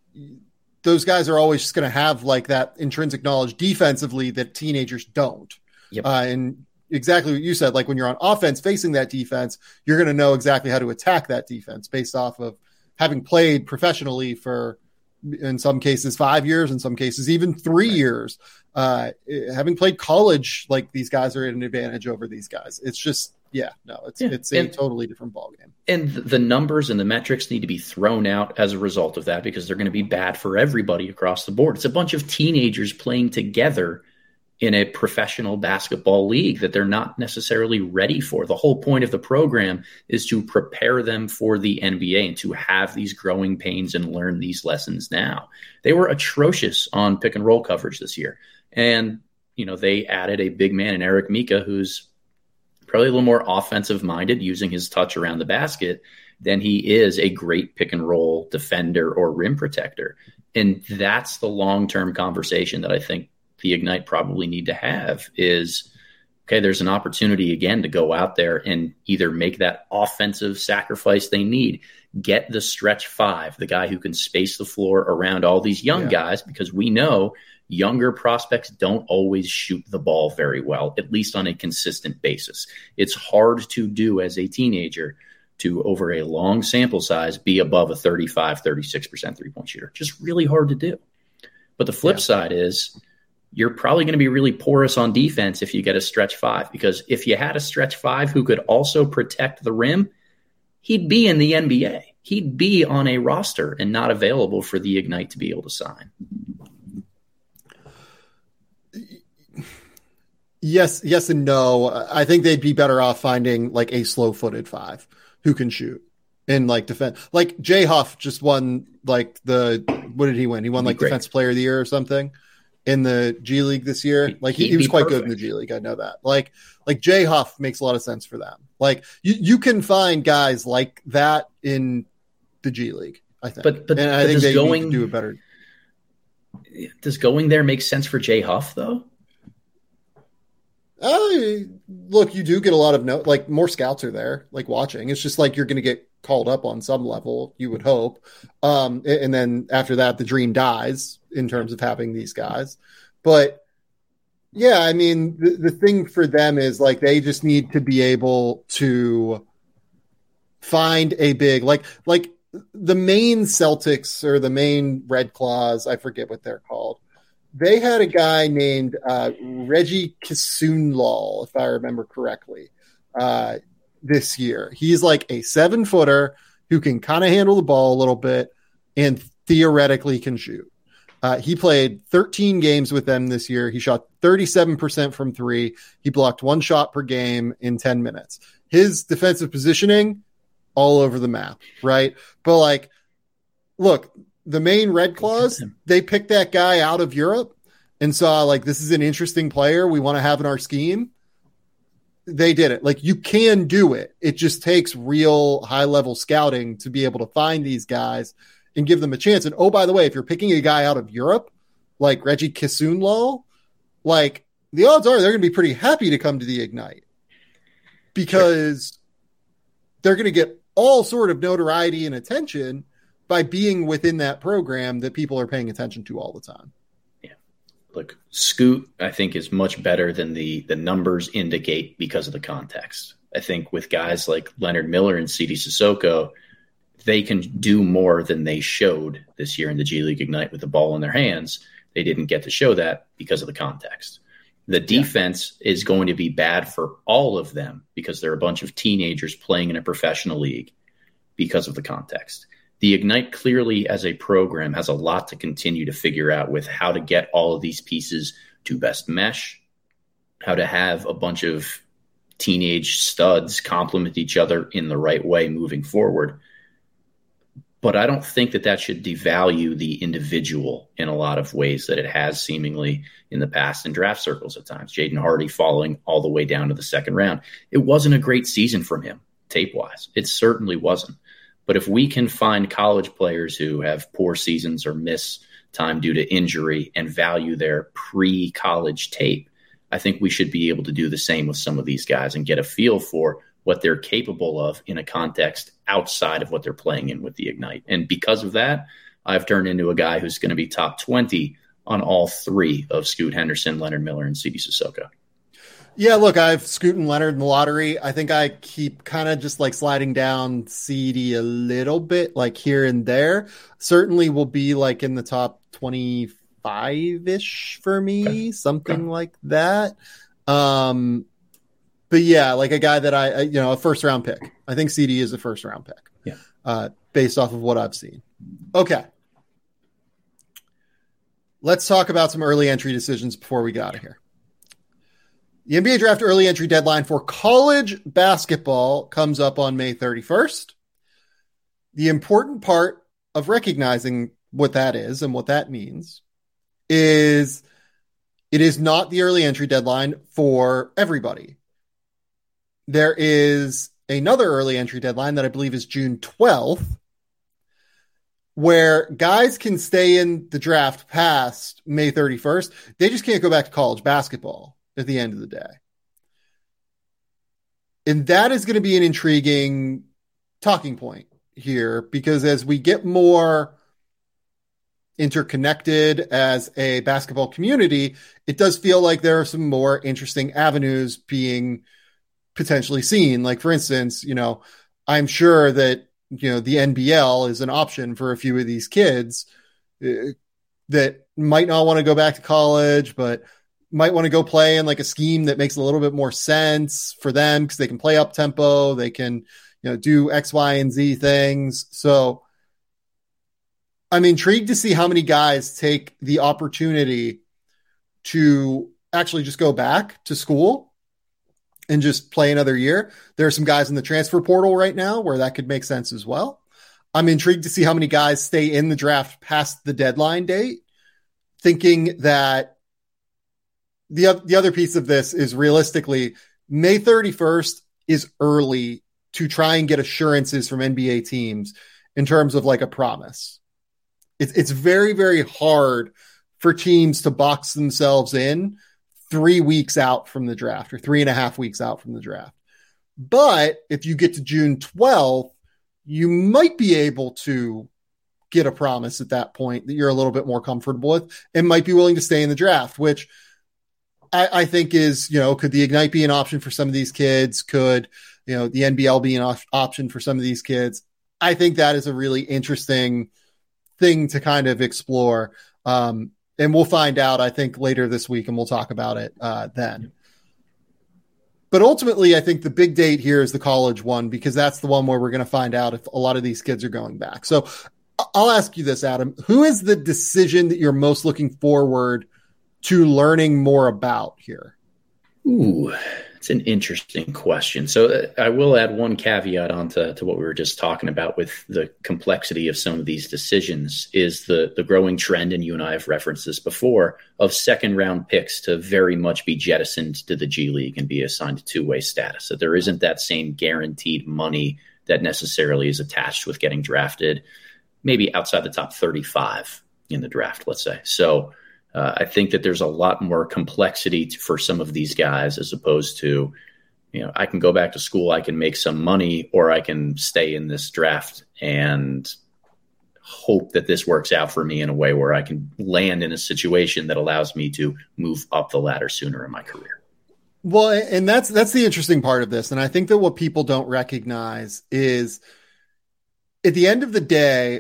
those guys are always just going to have like that intrinsic knowledge defensively that teenagers don't. Yep. Uh, and exactly what you said, like when you're on offense facing that defense, you're going to know exactly how to attack that defense based off of having played professionally for, in some cases, five years, in some cases, even three Right. years. Uh, having played college, like these guys are at an advantage over these guys. It's just, yeah, no, it's Yeah. it's a And- totally different ballgame. And the numbers and the metrics need to be thrown out as a result of that because they're going to be bad for everybody across the board. It's a bunch of teenagers playing together in a professional basketball league that they're not necessarily ready for. The whole point of the program is to prepare them for the N B A and to have these growing pains and learn these lessons now. They were atrocious on pick and roll coverage this year. And, you know, they added a big man in Eric Mika, who's probably a little more offensive minded, using his touch around the basket than he is a great pick and roll defender or rim protector. And that's the long-term conversation that I think the Ignite probably need to have is, okay, there's an opportunity again to go out there and either make that offensive sacrifice they need, get the stretch five, the guy who can space the floor around all these young Yeah. guys, because we know younger prospects don't always shoot the ball very well, at least on a consistent basis. It's hard to do as a teenager to, over a long sample size, be above a thirty-five, thirty-six percent three-point shooter. Just really hard to do. But the flip Yeah. side is you're probably going to be really porous on defense if you get a stretch five, because if you had a stretch five who could also protect the rim, he'd be in the N B A. He'd be on a roster and not available for the Ignite to be able to sign. Yes, yes, and no. I think they'd be better off finding like a slow-footed five who can shoot and like defend. Like Jay Huff just won like the what did he win? He won like Great. Defensive Player of the Year or something in the G League this year. Like he, He'd he was be quite good in perfect. the G League. I know that. Like like Jay Huff makes a lot of sense for them. Like you you can find guys like that in the G League. I think, But- but- and I but think does they going- need to do it better. Does going there make sense for Jay Huff, though? Uh, look, you do get a lot of no, like more scouts are there, like watching. It's just like you're going to get called up on some level, you would hope. Um, and, and then after that, the dream dies in terms of having these guys. But yeah, I mean, the, the thing for them is like they just need to be able to find a big, like, like the main Celtics or the main Red Claws, I forget what they're called. They had a guy named uh, Reggie Kisunlal, if I remember correctly, uh, this year. He's like a seven footer who can kind of handle the ball a little bit and theoretically can shoot. Uh, he played thirteen games with them this year. He shot thirty-seven percent from three. He blocked one shot per game in ten minutes. His defensive positioning, all over the map, right? But like, look, the main Red Claws, they picked that guy out of Europe and saw like, this is an interesting player we want to have in our scheme. They did it. Like you can do it. It just takes real high level scouting to be able to find these guys and give them a chance. And oh, by the way, if you're picking a guy out of Europe, like Reggie Kisunlal, like the odds are they're going to be pretty happy to come to the Ignite because sure. they're going to get all sort of notoriety and attention by being within that program that people are paying attention to all the time. Yeah. Look, Scoot, I think, is much better than the the numbers indicate because of the context. I think with guys like Leonard Miller and Sidi Sissoko, they can do more than they showed this year in the G League Ignite with the ball in their hands. They didn't get to show that because of the context. The defense yeah. is going to be bad for all of them because they're a bunch of teenagers playing in a professional league because of the context. The Ignite clearly as a program has a lot to continue to figure out with how to get all of these pieces to best mesh, how to have a bunch of teenage studs complement each other in the right way moving forward. But I don't think that that should devalue the individual in a lot of ways that it has seemingly in the past in draft circles at times. Jaden Hardy falling all the way down to the second round. It wasn't a great season from him tape-wise. It certainly wasn't. But if we can find college players who have poor seasons or miss time due to injury and value their pre-college tape, I think we should be able to do the same with some of these guys and get a feel for what they're capable of in a context outside of what they're playing in with the Ignite. And because of that, I've turned into a guy who's going to be top twenty on all three of Scoot Henderson, Leonard Miller, and Sidy Cissoko. Yeah, look, I've Scoot and Leonard in the lottery. I think I keep kind of just like sliding down Sidy a little bit, like here and there. Certainly will be like in the top twenty-five-ish for me, okay. something okay. like that. Um, but yeah, like a guy that I, I, you know, a first round pick. I think Sidy is a first round pick. Yeah. Uh, based off of what I've seen. Okay. Let's talk about some early entry decisions before we get out of here. The N B A draft early entry deadline for college basketball comes up on May thirty-first. The important part of recognizing what that is and what that means is it is not the early entry deadline for everybody. There is another early entry deadline that I believe is June twelfth, where guys can stay in the draft past May thirty-first. They just can't go back to college basketball at the end of the day. And that is going to be an intriguing talking point here, because as we get more interconnected as a basketball community, it does feel like there are some more interesting avenues being potentially seen. Like, for instance, you know, I'm sure that, you know, the N B L is an option for a few of these kids uh, that might not want to go back to college, but might want to go play in like a scheme that makes a little bit more sense for them because they can play up tempo. They can, you know, do X, Y, and Z things. So I'm intrigued to see how many guys take the opportunity to actually just go back to school and just play another year. There are some guys in the transfer portal right now where that could make sense as well. I'm intrigued to see how many guys stay in the draft past the deadline date, thinking that the, the other piece of this is realistically May thirty-first is early to try and get assurances from N B A teams in terms of like a promise. It's, it's very, very hard for teams to box themselves in three weeks out from the draft or three and a half weeks out from the draft. But if you get to June twelfth, you might be able to get a promise at that point that you're a little bit more comfortable with and might be willing to stay in the draft, which I, I think is, you know, could the Ignite be an option for some of these kids? Could, you know, the N B L be an op- option for some of these kids? I think that is a really interesting thing to kind of explore. Um, And we'll find out, I think, later this week, and we'll talk about it uh, then. But ultimately, I think the big date here is the college one, because that's the one where we're going to find out if a lot of these kids are going back. So I'll ask you this, Adam. Who is the decision that you're most looking forward to learning more about here? Ooh, it's an interesting question. So uh, I will add one caveat onto to what we were just talking about with the complexity of some of these decisions is the, the growing trend, and you and I have referenced this before, of second round picks to very much be jettisoned to the G League and be assigned to two-way status. So there isn't that same guaranteed money that necessarily is attached with getting drafted, maybe outside the top thirty-five in the draft, let's say. So Uh, I think that there's a lot more complexity to, for some of these guys, as opposed to, you know, I can go back to school, I can make some money, or I can stay in this draft and hope that this works out for me in a way where I can land in a situation that allows me to move up the ladder sooner in my career. Well, and that's that's the interesting part of this. And I think that what people don't recognize is at the end of the day,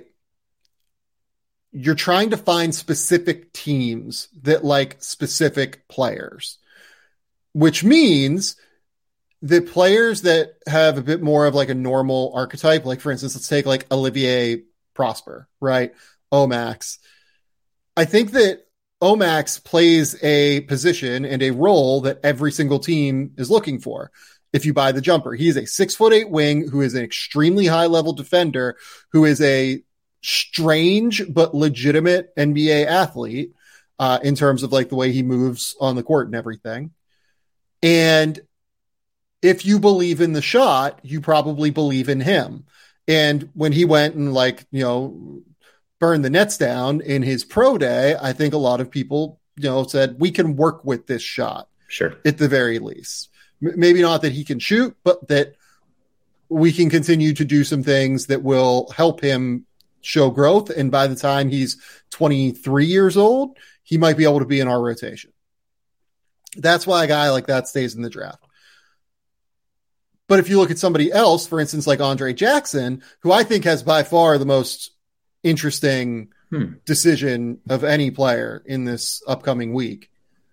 you're trying to find specific teams that like specific players, which means that players that have a bit more of like a normal archetype, like for instance, let's take like Olivier Prosper, right? O MAX. I think that O MAX plays a position and a role that every single team is looking for. If you buy the jumper, he is a six foot eight wing who is an extremely high level defender, who is a strange but legitimate N B A athlete uh, in terms of like the way he moves on the court and everything. And if you believe in the shot, you probably believe in him. And when he went and like, you know, burned the Nets down in his pro day, I think a lot of people, you know, said we can work with this shot. Sure. At the very least. M- maybe not that he can shoot, but that we can continue to do some things that will help him show growth. And by the time he's twenty-three years old, he might be able to be in our rotation. That's why a guy like that stays in the draft. But if you look at somebody else, for instance, like Andre Jackson, who I think has by far the most interesting hmm. decision of any player in this upcoming week,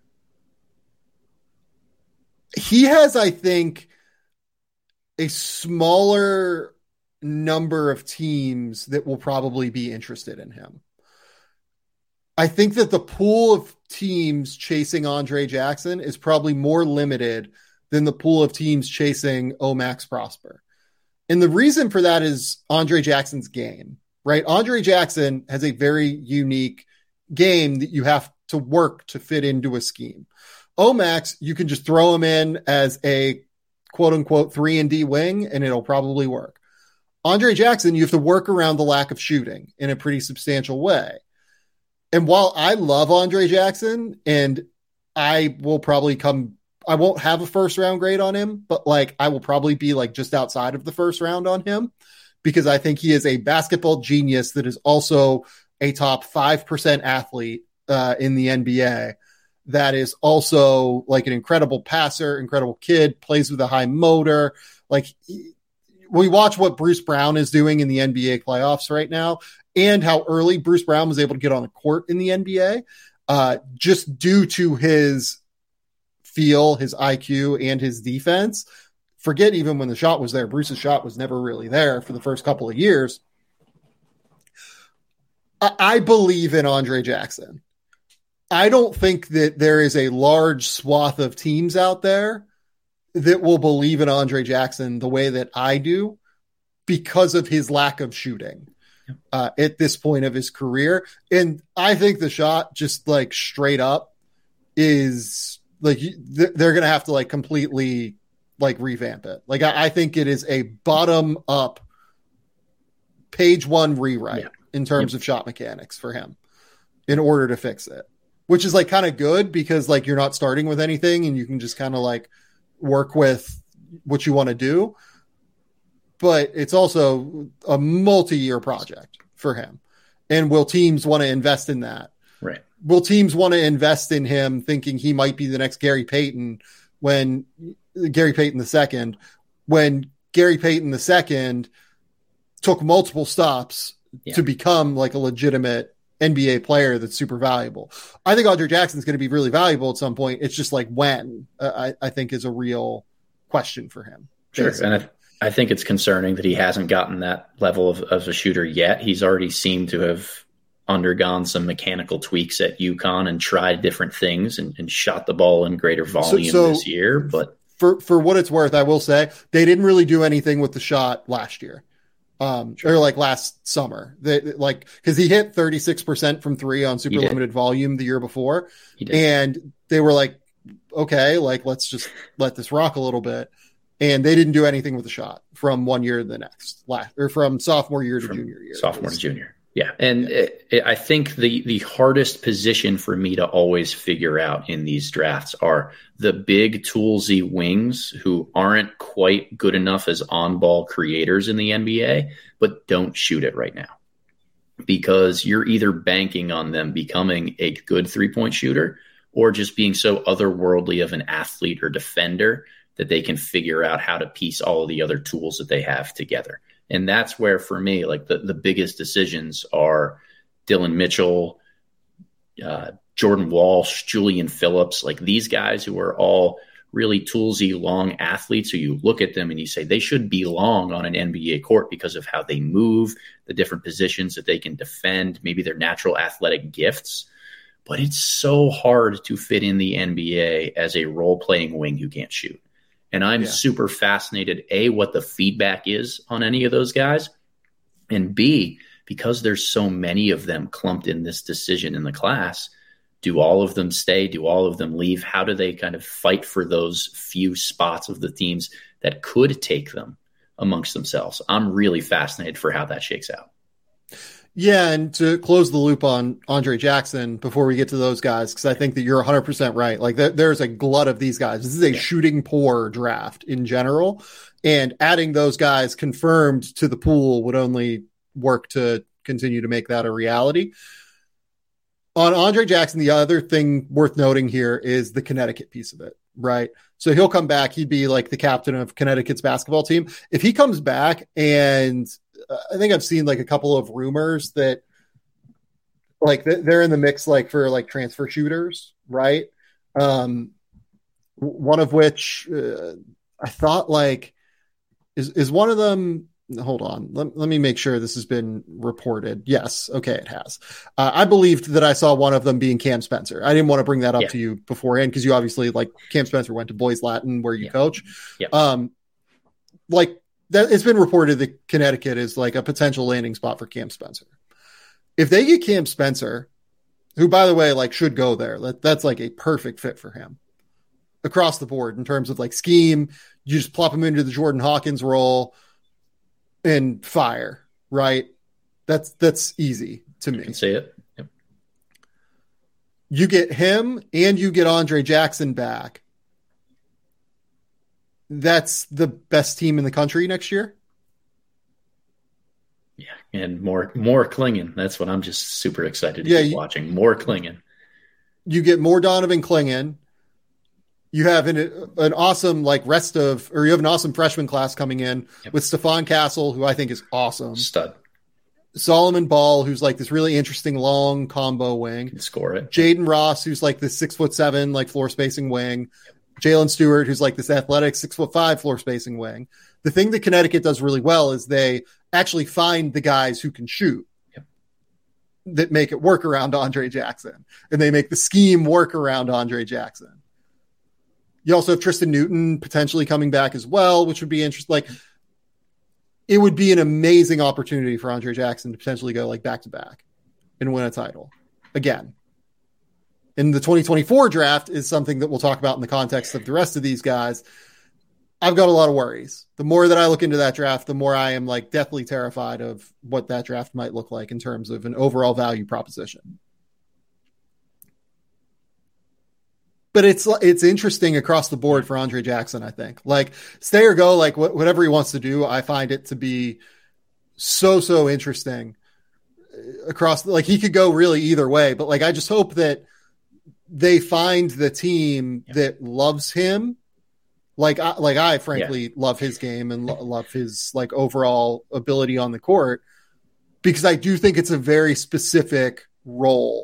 he has, I think, a smaller number of teams that will probably be interested in him. I think that the pool of teams chasing Andre Jackson is probably more limited than the pool of teams chasing Omax Prosper. And the reason for that is Andre Jackson's game, right? Andre Jackson has a very unique game that you have to work to fit into a scheme. Omax, you can just throw him in as a quote unquote three and D wing and it'll probably work. Andre Jackson, you have to work around the lack of shooting in a pretty substantial way. And while I love Andre Jackson and I will probably come, I won't have a first round grade on him, but like I will probably be like just outside of the first round on him because I think he is a basketball genius that is also a top five percent athlete uh, in the N B A. That is also like an incredible passer, incredible kid, plays with a high motor. Like he, we watch what Bruce Brown is doing in the N B A playoffs right now and how early Bruce Brown was able to get on the court in the N B A uh, just due to his feel, his I Q, and his defense. Forget even when the shot was there. Bruce's shot was never really there for the first couple of years. I, I believe in Andre Jackson. I don't think that there is a large swath of teams out there that will believe in Andre Jackson the way that I do because of his lack of shooting uh, at this point of his career. And I think the shot just like straight up is like, they're going to have to like completely like revamp it. Like I, I think it is a bottom up page one rewrite yeah. in terms yep. of shot mechanics for him in order to fix it. Which is like kind of good because like you're not starting with anything and you can just kind of like work with what you want to do. But it's also a multi-year project for him. And will teams want to invest in that? Right. Will teams want to invest in him thinking he might be the next Gary Payton when Gary Payton the second, when Gary Payton the second took multiple stops yeah. to become like a legitimate N B A player that's super valuable. I think Andre Jackson's going to be really valuable at some point. It's just like when uh, I, I think is a real question for him. Sure. Basically. And I, I think it's concerning that he hasn't gotten that level of, of a shooter yet. He's already seemed to have undergone some mechanical tweaks at UConn and tried different things and, and shot the ball in greater volume so, so this year. But for, for what it's worth, I will say they didn't really do anything with the shot last year. Um, sure. Or like last summer, they, like, cause he hit thirty-six percent from three on super limited volume the year before. And they were like, okay, like, let's just let this rock a little bit. And they didn't do anything with the shot from one year to the next last or from sophomore year to from junior year. Sophomore to junior. Yeah. And yeah. It, it, I think the, the hardest position for me to always figure out in these drafts are the big toolsy wings who aren't quite good enough as on-ball creators in the N B A, but don't shoot it right now. Because you're either banking on them becoming a good three-point shooter or just being so otherworldly of an athlete or defender that they can figure out how to piece all of the other tools that they have together. And that's where, for me, like the, the biggest decisions are Dylan Mitchell, uh, Jordan Walsh, Julian Phillips, like these guys who are all really toolsy, long athletes who you look at them and you say they should belong on an N B A court because of how they move, the different positions that they can defend, maybe their natural athletic gifts. But it's so hard to fit in the N B A as a role-playing wing who can't shoot. And I'm yeah. super fascinated, A, what the feedback is on any of those guys, and B, because there's so many of them clumped in this decision in the class, do all of them stay? Do all of them leave? How do they kind of fight for those few spots of the teams that could take them? amongst themselves. I'm really fascinated for how that shakes out. Yeah, and to close the loop on Andre Jackson before we get to those guys, because I think that you're one hundred percent right. Like, there, there's a glut of these guys. This is a yeah. shooting poor draft in general, and adding those guys confirmed to the pool would only work to continue to make that a reality. On Andre Jackson, the other thing worth noting here is the Connecticut piece of it, right? So he'll come back. He'd be like the captain of Connecticut's basketball team. If he comes back, and uh, I think I've seen like a couple of rumors that like they're in the mix, like for like transfer shooters, right? Um, one of which uh, I thought like is, is one of them. Hold on. Let, let me make sure this has been reported. Yes. Okay. It has. Uh, I believed that I saw one of them being Cam Spencer. I didn't want to bring that up yeah. to you beforehand, because you obviously like Cam Spencer went to Boys Latin where you yeah. coach. Yeah. Um, like that, it's been reported that Connecticut is like a potential landing spot for Cam Spencer. If they get Cam Spencer, who by the way, like should go there, that, that's like a perfect fit for him across the board in terms of like scheme. You just plop him into the Jordan Hawkins role and fire, right? That's that's easy to me. You can see it. Yep. You get him and you get Andre Jackson back. That's the best team in the country next year. Yeah, and more more Clingan. That's what I'm just super excited to yeah, keep you, watching. More Clingan. You get more Donovan Clingan. You have an, an awesome like rest of, or you have an awesome freshman class coming in yep. with Stephon Castle, who I think is awesome. Stud. Solomon Ball, who's like this really interesting long combo wing. Can score it. Jaden Ross, who's like this six foot seven, like floor spacing wing. Jalen Stewart, who's like this athletic six foot five floor spacing wing. The thing that Connecticut does really well is they actually find the guys who can shoot yep. that make it work around Andre Jackson, and they make the scheme work around Andre Jackson. You also have Tristan Newton potentially coming back as well, which would be interesting. Like, it would be an amazing opportunity for Andre Jackson to potentially go like back to back and win a title again. And the twenty twenty-four draft is something that we'll talk about in the context of the rest of these guys. I've got a lot of worries. The more that I look into that draft, the more I am like deathly terrified of what that draft might look like in terms of an overall value proposition. But it's it's interesting across the board for Andre Jackson, I think. Like, stay or go, like wh- whatever he wants to do, I find it to be so, so interesting across. Like, he could go really either way, but like I just hope that they find the team yeah. that loves him. Like, I, like I frankly yeah. love his game and lo- love his like overall ability on the court, because I do think it's a very specific role.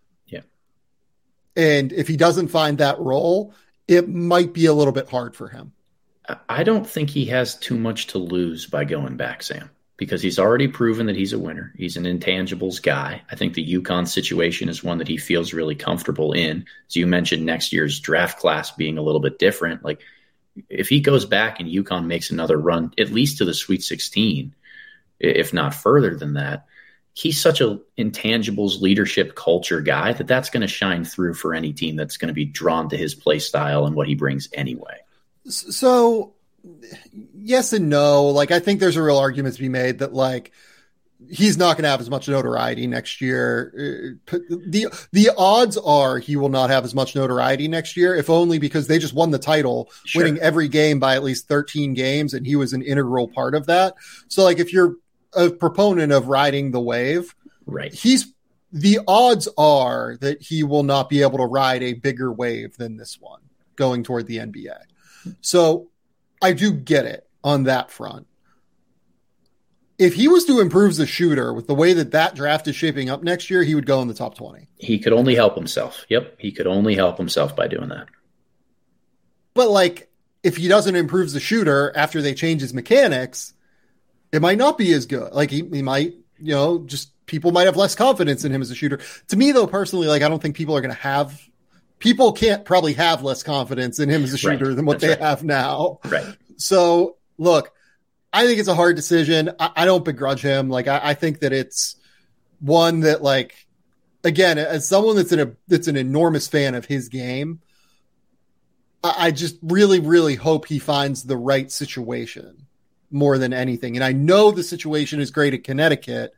And if he doesn't find that role, it might be a little bit hard for him. I don't think he has too much to lose by going back, Sam, because he's already proven that he's a winner. He's an intangibles guy. I think the UConn situation is one that he feels really comfortable in. So you mentioned next year's draft class being a little bit different. Like, if he goes back and UConn makes another run, at least to the Sweet sixteen, if not further than that, he's such a intangibles leadership culture guy that that's going to shine through for any team that's going to be drawn to his play style and what he brings anyway. So yes and no. Like, I think there's a real argument to be made that like he's not going to have as much notoriety next year. The, the odds are he will not have as much notoriety next year, if only because they just won the title, sure. winning every game by at least thirteen games. And he was an integral part of that. So like, if you're a proponent of riding the wave, right? He's the odds are that he will not be able to ride a bigger wave than this one going toward the N B A. So I do get it on that front. If he was to improve as a shooter with the way that that draft is shaping up next year, he would go in the top twenty. He could only help himself. Yep. He could only help himself by doing that. But like, if he doesn't improve as a shooter after they change his mechanics, it might not be as good. Like he, he might, you know, just people might have less confidence in him as a shooter. To me, though, personally, like I don't think people are going to have, people can't probably have less confidence in him as a shooter right. than what That's they right. have now. Right. So look, I think it's a hard decision. I, I don't begrudge him. Like I, I think that it's one that, like, again, as someone that's in a that's an enormous fan of his game, I, I just really, really hope he finds the right situation more than anything. And I know the situation is great at Connecticut.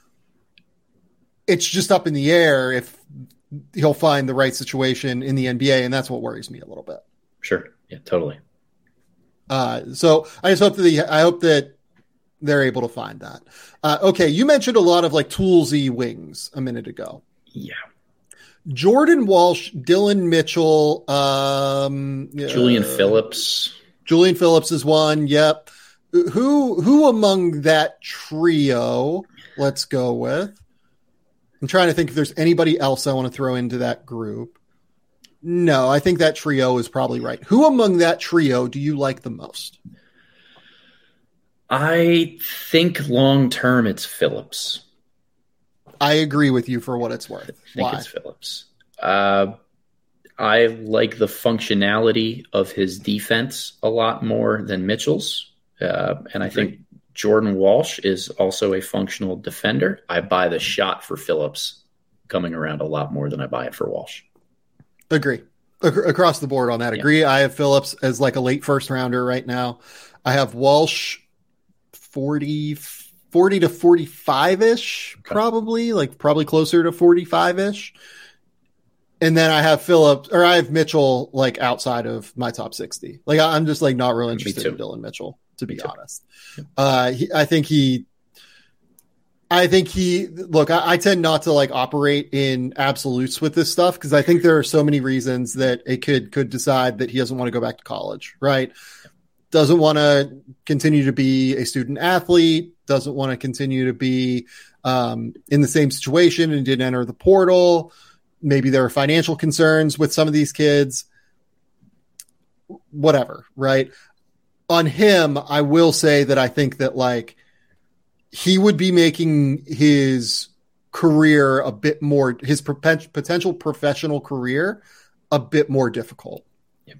It's just up in the air if he'll find the right situation in the N B A, and that's what worries me a little bit. Sure. Yeah, totally. Uh, so I just hope that the, I hope that they're able to find that. Uh, okay, you mentioned a lot of like toolsy wings a minute ago. Yeah. Jordan Walsh, Dylan Mitchell, um, Julian uh, Phillips. Julian Phillips is one. Yep. Who who among that trio? Let's go with. I'm trying to think if there's anybody else I want to throw into that group. No, I think that trio is probably right. Who among that trio do you like the most? I think long term it's Phillips. I agree with you for what it's worth. I think Why? it's Phillips. Uh, I like the functionality of his defense a lot more than Mitchell's. Uh, and I think Jordan Walsh is also a functional defender. I buy the shot for Phillips coming around a lot more than I buy it for Walsh. Agree. Ac- across the board on that. Agree. Yeah. I have Phillips as like a late first rounder right now. I have Walsh forty, forty to forty-five ish, okay. probably like probably closer to forty-five ish. And then I have Phillips or I have Mitchell like outside of my top sixty. Like I'm just like not really interested in Dylan Mitchell, to be honest. Uh, he, I think he, I think he, look, I, I tend not to like operate in absolutes with this stuff because I think there are so many reasons that a kid could decide that he doesn't want to go back to college, right? Doesn't want to continue to be a student athlete, doesn't want to continue to be um, in the same situation and didn't enter the portal. Maybe there are financial concerns with some of these kids, whatever, right? On him, I will say that I think that like he would be making his career a bit more, his potential professional career a bit more difficult yeah.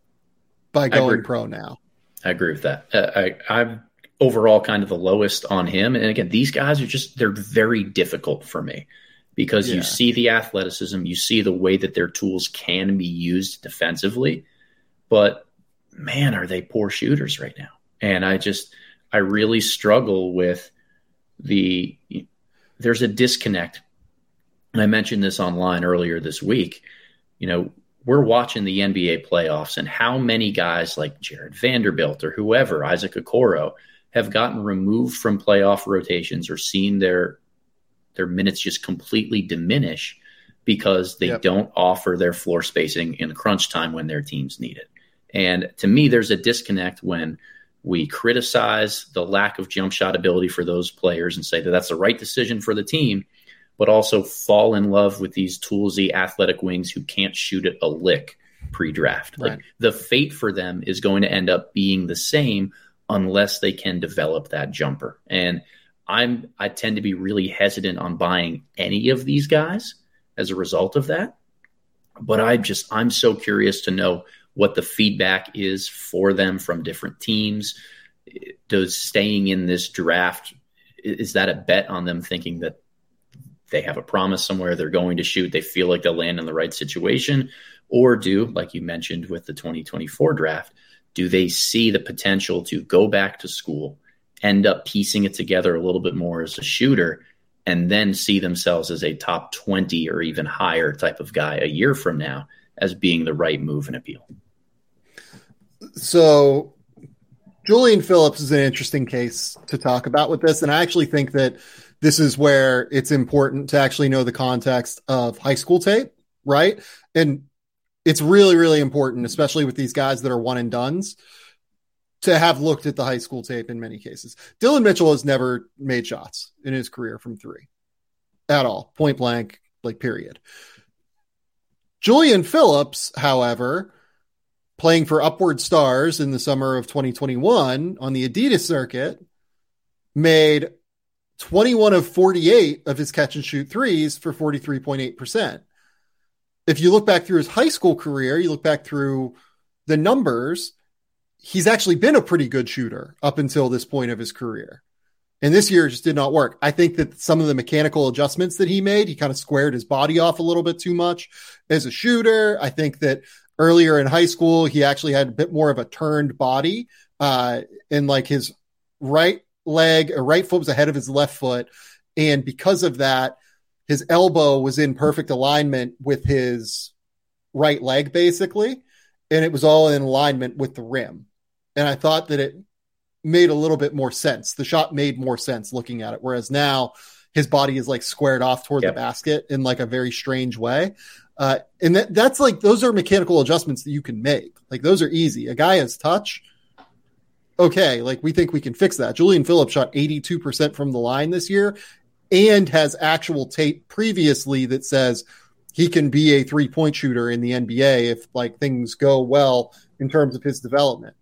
by going pro now. I agree with that. Uh, I, I'm overall kind of the lowest on him. And again, these guys are just, they're very difficult for me because yeah. you see the athleticism, you see the way that their tools can be used defensively, but man, are they poor shooters right now. And I just, I really struggle with the, there's a disconnect. And I mentioned this online earlier this week. You know, we're watching the N B A playoffs and how many guys like Jared Vanderbilt or whoever, Isaac Okoro, have gotten removed from playoff rotations or seen their, their minutes just completely diminish because they yep. don't offer their floor spacing in crunch time when their teams need it. And to me, there's a disconnect when we criticize the lack of jump shot ability for those players and say that that's the right decision for the team, but also fall in love with these toolsy athletic wings who can't shoot it a lick pre-draft. Right. Like the fate for them is going to end up being the same unless they can develop that jumper. And I'm I tend to be really hesitant on buying any of these guys as a result of that. But I just I'm so curious to know what the feedback is for them from different teams. Does staying in this draft, is that a bet on them thinking that they have a promise somewhere they're going to shoot, they feel like they'll land in the right situation? Or do, like you mentioned with the twenty twenty-four draft, do they see the potential to go back to school, end up piecing it together a little bit more as a shooter, and then see themselves as a top twenty or even higher type of guy a year from now as being the right move and appeal? So Julian Phillips is an interesting case to talk about with this. And I actually think that this is where it's important to actually know the context of high school tape, right? And it's really, really important, especially with these guys that are one and dones, to have looked at the high school tape in many cases. Dylan Mitchell has never made shots in his career from three at all, point blank, like period. Julian Phillips, however, playing for Upward Stars in the summer of twenty twenty-one on the Adidas circuit, made twenty-one of forty-eight of his catch and shoot threes for forty-three point eight percent. If you look back through his high school career, you look back through the numbers, he's actually been a pretty good shooter up until this point of his career. And this year just did not work. I think that some of the mechanical adjustments that he made, he kind of squared his body off a little bit too much as a shooter. I think that earlier in high school, he actually had a bit more of a turned body, uh, and like his right leg or right foot was ahead of his left foot. And because of that, his elbow was in perfect alignment with his right leg, basically. And it was all in alignment with the rim. And I thought that it made a little bit more sense. The shot made more sense looking at it. Whereas now his body is like squared off toward yep. the basket in like a very strange way. Uh, and that, that's like, those are mechanical adjustments that you can make. Like those are easy. A guy has touch. Okay. Like we think we can fix that. Julian Phillips shot eighty-two percent from the line this year and has actual tape previously that says he can be a three point shooter in the N B A if like things go well in terms of his development.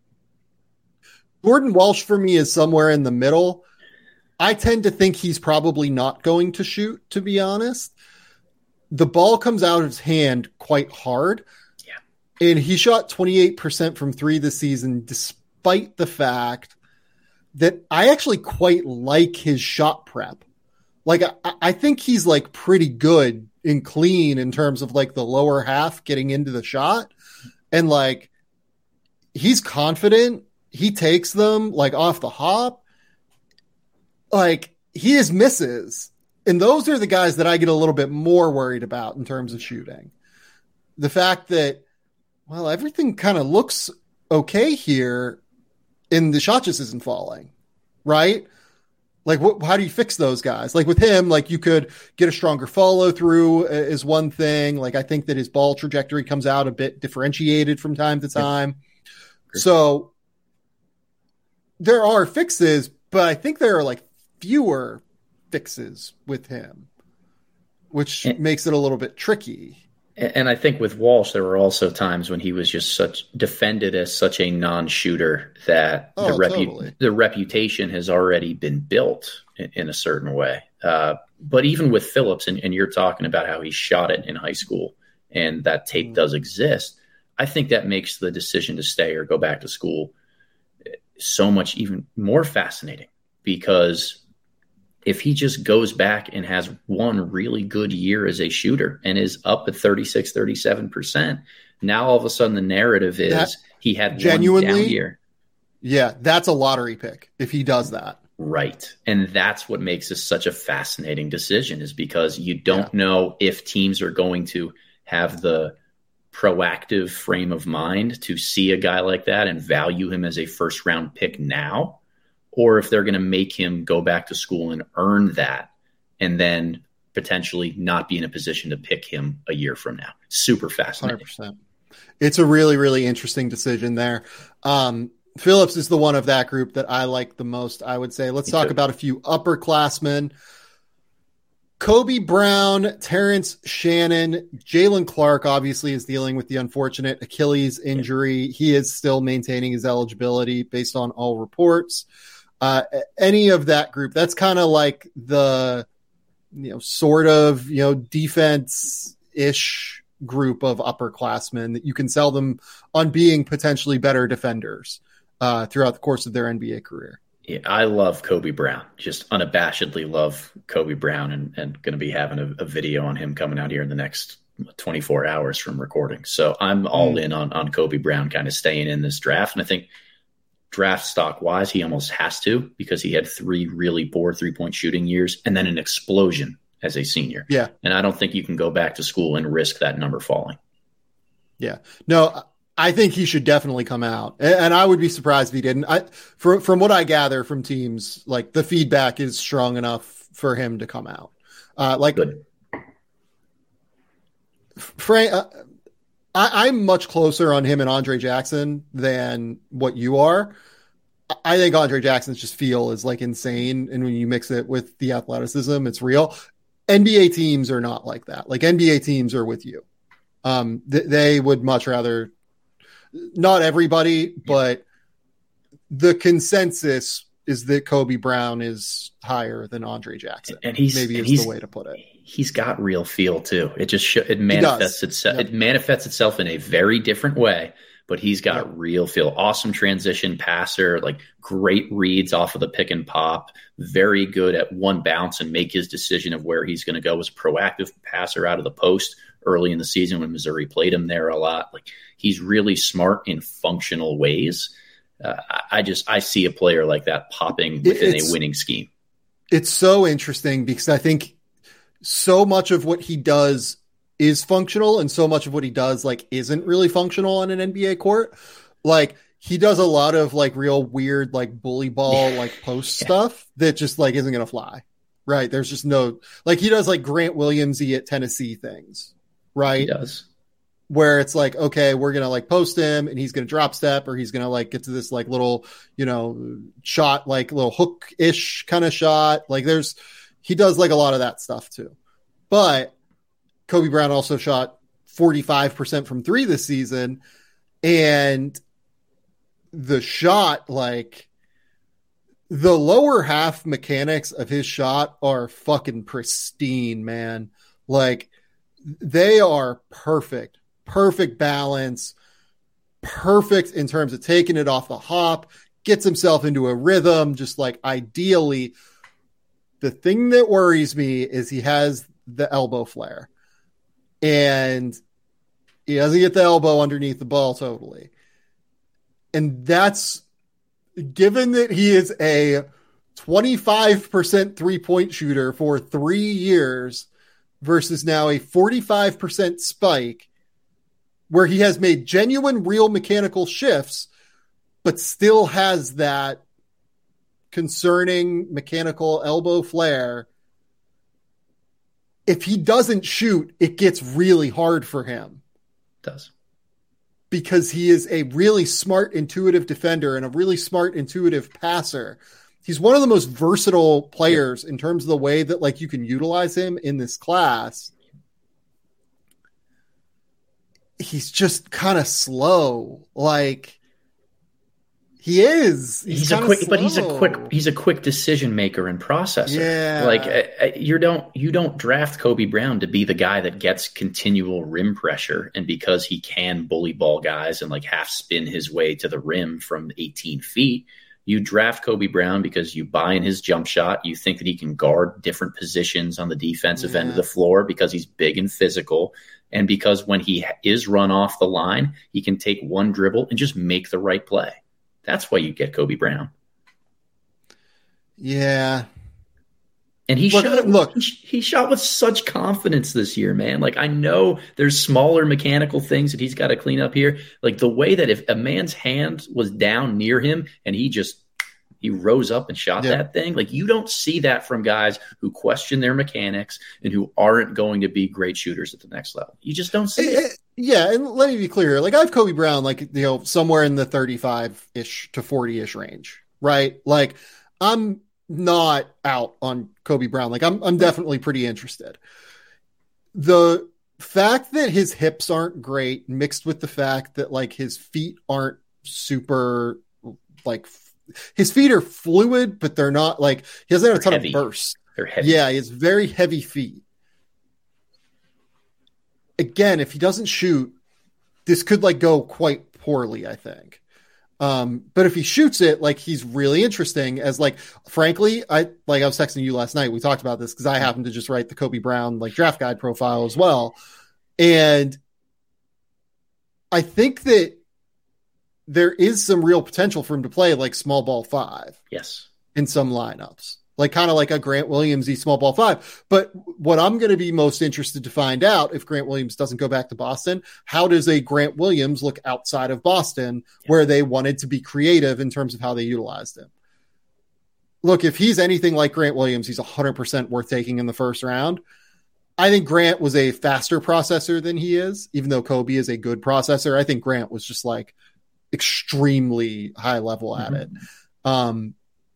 Jordan Walsh for me is somewhere in the middle. I tend to think he's probably not going to shoot, to be honest. The ball comes out of his hand quite hard. Yeah. And he shot twenty-eight percent from three this season, despite the fact that I actually quite like his shot prep. Like, I, I think he's like pretty good and clean in terms of like the lower half getting into the shot. And like, he's confident. He takes them like off the hop. Like he is misses. And those are the guys that I get a little bit more worried about in terms of shooting. The fact that, well, everything kind of looks okay here and the shot just isn't falling, right? Like, what, how do you fix those guys? Like with him, like you could get a stronger follow through is one thing. Like I think that his ball trajectory comes out a bit differentiated from time to time. Yeah. So there are fixes, but I think there are like fewer fixes with him, which and, makes it a little bit tricky. And I think with Walsh, there were also times when he was just such defended as such a non-shooter that oh, the, repu- totally. the reputation has already been built in, in a certain way. Uh, but even with Phillips, and, and you're talking about how he shot it in high school and that tape mm-hmm. does exist, I think that makes the decision to stay or go back to school so much even more fascinating, because if he just goes back and has one really good year as a shooter and is up at thirty-six, thirty-seven percent, now all of a sudden the narrative is that, he had genuinely, one down year. Yeah, that's a lottery pick if he does that. Right. And that's what makes this such a fascinating decision, is because you don't yeah. know if teams are going to have the proactive frame of mind to see a guy like that and value him as a first round pick now, or if they're going to make him go back to school and earn that and then potentially not be in a position to pick him a year from now. Super fascinating. one hundred percent. It's a really, really interesting decision there. Um, Phillips is the one of that group that I like the most, I would say. Let's Me talk too. about a few upperclassmen. Kobe Brown, Terrence Shannon, Jalen Clark obviously is dealing with the unfortunate Achilles injury. Yeah. He is still maintaining his eligibility based on all reports. Uh, any of that group, that's kind of like the, you know, sort of, you know, defense-ish group of upperclassmen that you can sell them on being potentially better defenders uh, throughout the course of their N B A career. Yeah, I love Kobe Brown. Just unabashedly love Kobe Brown, and, and going to be having a, a video on him coming out here in the next twenty-four hours from recording. So I'm all mm. in on, on Kobe Brown kind of staying in this draft. And I think draft stock wise, he almost has to, because he had three really poor three point shooting years and then an explosion as a senior. Yeah. And I don't think you can go back to school and risk that number falling. Yeah, no, I think he should definitely come out, and I would be surprised if he didn't. I, from from what I gather from teams, like the feedback is strong enough for him to come out. Uh, like, Good. Frank, uh, I, I'm much closer on him and Andre Jackson than what you are. I think Andre Jackson's just feel is like insane, and when you mix it with the athleticism, it's real. N B A teams are not like that. Like N B A teams are with you. Um, th- they would much rather. Not everybody, but the consensus is that Kobe Brown is higher than Andre Jackson. And he's maybe and is he's, the way to put it. He's got real feel too. It just sh- it manifests itself. Yep. It manifests itself in a very different way. But he's got yep. real feel. Awesome transition passer, like great reads off of the pick and pop. Very good at one bounce and make his decision of where he's going to go. Was a proactive passer out of the post early in the season when Missouri played him there a lot. Like, he's really smart in functional ways. Uh, I just I see a player like that popping within it's, a winning scheme. It's so interesting because I think so much of what he does is functional, and so much of what he does like isn't really functional on an N B A court. Like he does a lot of like real weird like bully ball like post yeah. stuff that just like isn't gonna fly. Right? There's just no like he does like Grant Williams-y at Tennessee things. Right? He does. Where it's like, okay, we're going to like post him and he's going to drop step, or he's going to like get to this like little, you know, shot, like little hook ish kind of shot. Like there's, he does like a lot of that stuff too. But Kobe Brown also shot forty-five percent from three this season. And the shot, like the lower half mechanics of his shot are fucking pristine, man. Like they are perfect. Perfect balance, perfect in terms of taking it off the hop, gets himself into a rhythm, just like ideally. The thing that worries me is he has the elbow flare, and he doesn't get the elbow underneath the ball totally. And that's, given that he is a twenty-five percent three-point shooter for three years versus now a forty-five percent spike, where he has made genuine, real mechanical shifts, but still has that concerning mechanical elbow flare. If he doesn't shoot, it gets really hard for him. It does. Because he is a really smart, intuitive defender and a really smart, intuitive passer. He's one of the most versatile players in terms of the way that like you can utilize him in this class. He's just kind of slow. Like he is. He's, he's a quick, slow. But he's a quick, he's a quick decision maker and processor. Yeah. Like uh, you don't, you don't draft Kobe Brown to be the guy that gets continual rim pressure. And because he can bully ball guys and like half spin his way to the rim from eighteen feet, you draft Kobe Brown because you buy in his jump shot. You think that he can guard different positions on the defensive yeah. end of the floor because he's big and physical. And because when he is run off the line, he can take one dribble and just make the right play. That's why you get Kobe Brown. Yeah. And he look, shot, look, he shot with such confidence this year, man. Like I know there's smaller mechanical things that he's got to clean up here. Like the way that if a man's hand was down near him and he just, he rose up and shot yeah. that thing. Like you don't see that from guys who question their mechanics and who aren't going to be great shooters at the next level. You just don't see it. it. Yeah. And let me be clear. Like I have Kobe Brown, like, you know, somewhere in the thirty-five ish to forty ish range, right? Like I'm not out on Kobe Brown. Like I'm, I'm definitely pretty interested. The fact that his hips aren't great mixed with the fact that like his feet aren't super like, his feet are fluid, but they're not like he doesn't have a ton heavy. of burst. They're heavy. Yeah, he has very heavy feet. Again, if he doesn't shoot, this could like go quite poorly, I think. Um, but if he shoots it, like he's really interesting as like, frankly, I like I was texting you last night. We talked about this because I happened to just write the Kobe Brown like draft guide profile as well. And I think that there is some real potential for him to play like small ball five. Yes. In some lineups, like kind of like a Grant Williams-y small ball five. But what I'm going to be most interested to find out if Grant Williams doesn't go back to Boston, how does a Grant Williams look outside of Boston yeah. where they wanted to be creative in terms of how they utilized him? Look, if he's anything like Grant Williams, he's one hundred percent worth taking in the first round. I think Grant was a faster processor than he is, even though Kobe is a good processor. I think Grant was just like extremely high level at mm-hmm. it. Um,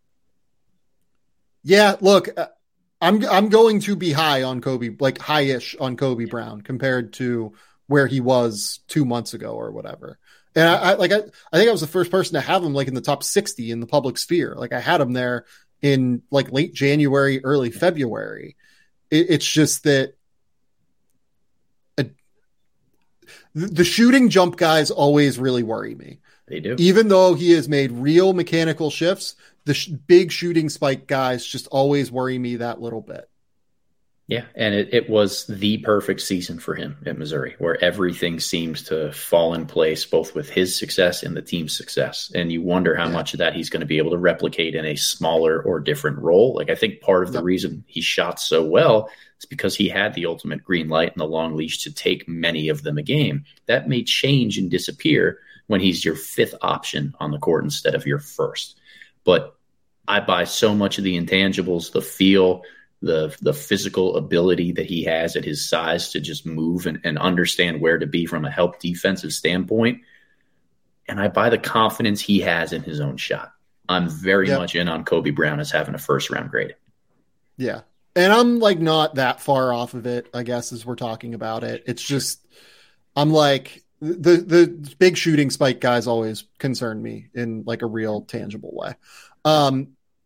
yeah, look, I'm, I'm going to be high on Kobe, like high-ish on Kobe Brown compared to where he was two months ago or whatever. And I, I like, I, I think I was the first person to have him like in the top sixty in the public sphere. Like I had him there in like late January, early February. It, it's just that a, the shooting jump guys always really worry me. They do. Even though he has made real mechanical shifts, the sh- big shooting spike guys just always worry me that little bit. Yeah, and it, it was the perfect season for him at Missouri, where everything seems to fall in place, both with his success and the team's success. And you wonder how yeah. much of that he's going to be able to replicate in a smaller or different role. Like, I think part of the yep. reason he shot so well is because he had the ultimate green light and the long leash to take many of them a game. That may change and disappear when he's your fifth option on the court instead of your first. But I buy so much of the intangibles, the feel, the the physical ability that he has at his size to just move and, and understand where to be from a help defensive standpoint. And I buy the confidence he has in his own shot. I'm very yep. much in on Kobe Brown as having a first round grade. Yeah. And I'm like not that far off of it, I guess, as we're talking about it. It's just, I'm like, the, the big shooting spike guys always concern me in like a real tangible way. Um,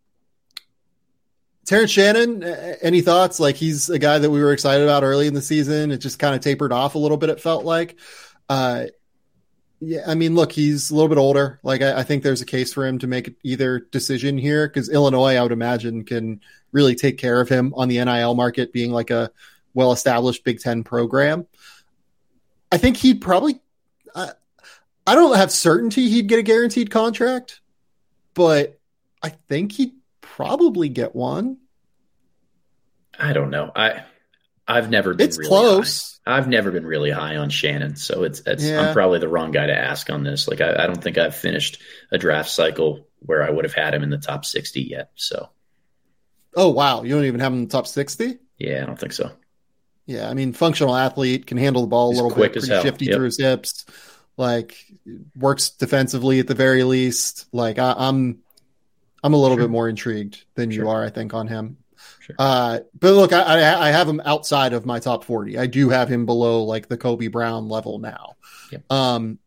Terrence Shannon, any thoughts? Like, he's a guy that we were excited about early in the season. It just kind of tapered off a little bit, it felt like. Uh, yeah, I mean, look, he's a little bit older. Like, I, I think there's a case for him to make either decision here, because Illinois, I would imagine, can really take care of him on the N I L market, being like a well-established Big Ten program. I think he'd probably uh, – I don't have certainty he'd get a guaranteed contract, but I think he'd probably get one. I don't know. I I've never been it's really close. High. I've never been really high on Shannon, so it's, it's yeah. I'm probably the wrong guy to ask on this. Like, I, I don't think I've finished a draft cycle where I would have had him in the top sixty yet. So, oh wow, you don't even have him in the top sixty? Yeah, I don't think so. Yeah, I mean, functional athlete, can handle the ball He's a little quick bit, as pretty hell. shifty Yep. through his hips, like works defensively at the very least. Like, I, I'm. I'm a little sure. bit more intrigued than sure. you are, I think, on him. Sure. Uh, but look, I, I, I have him outside of my top forty. I do have him below like the Kobe Brown level now. Yep. Um,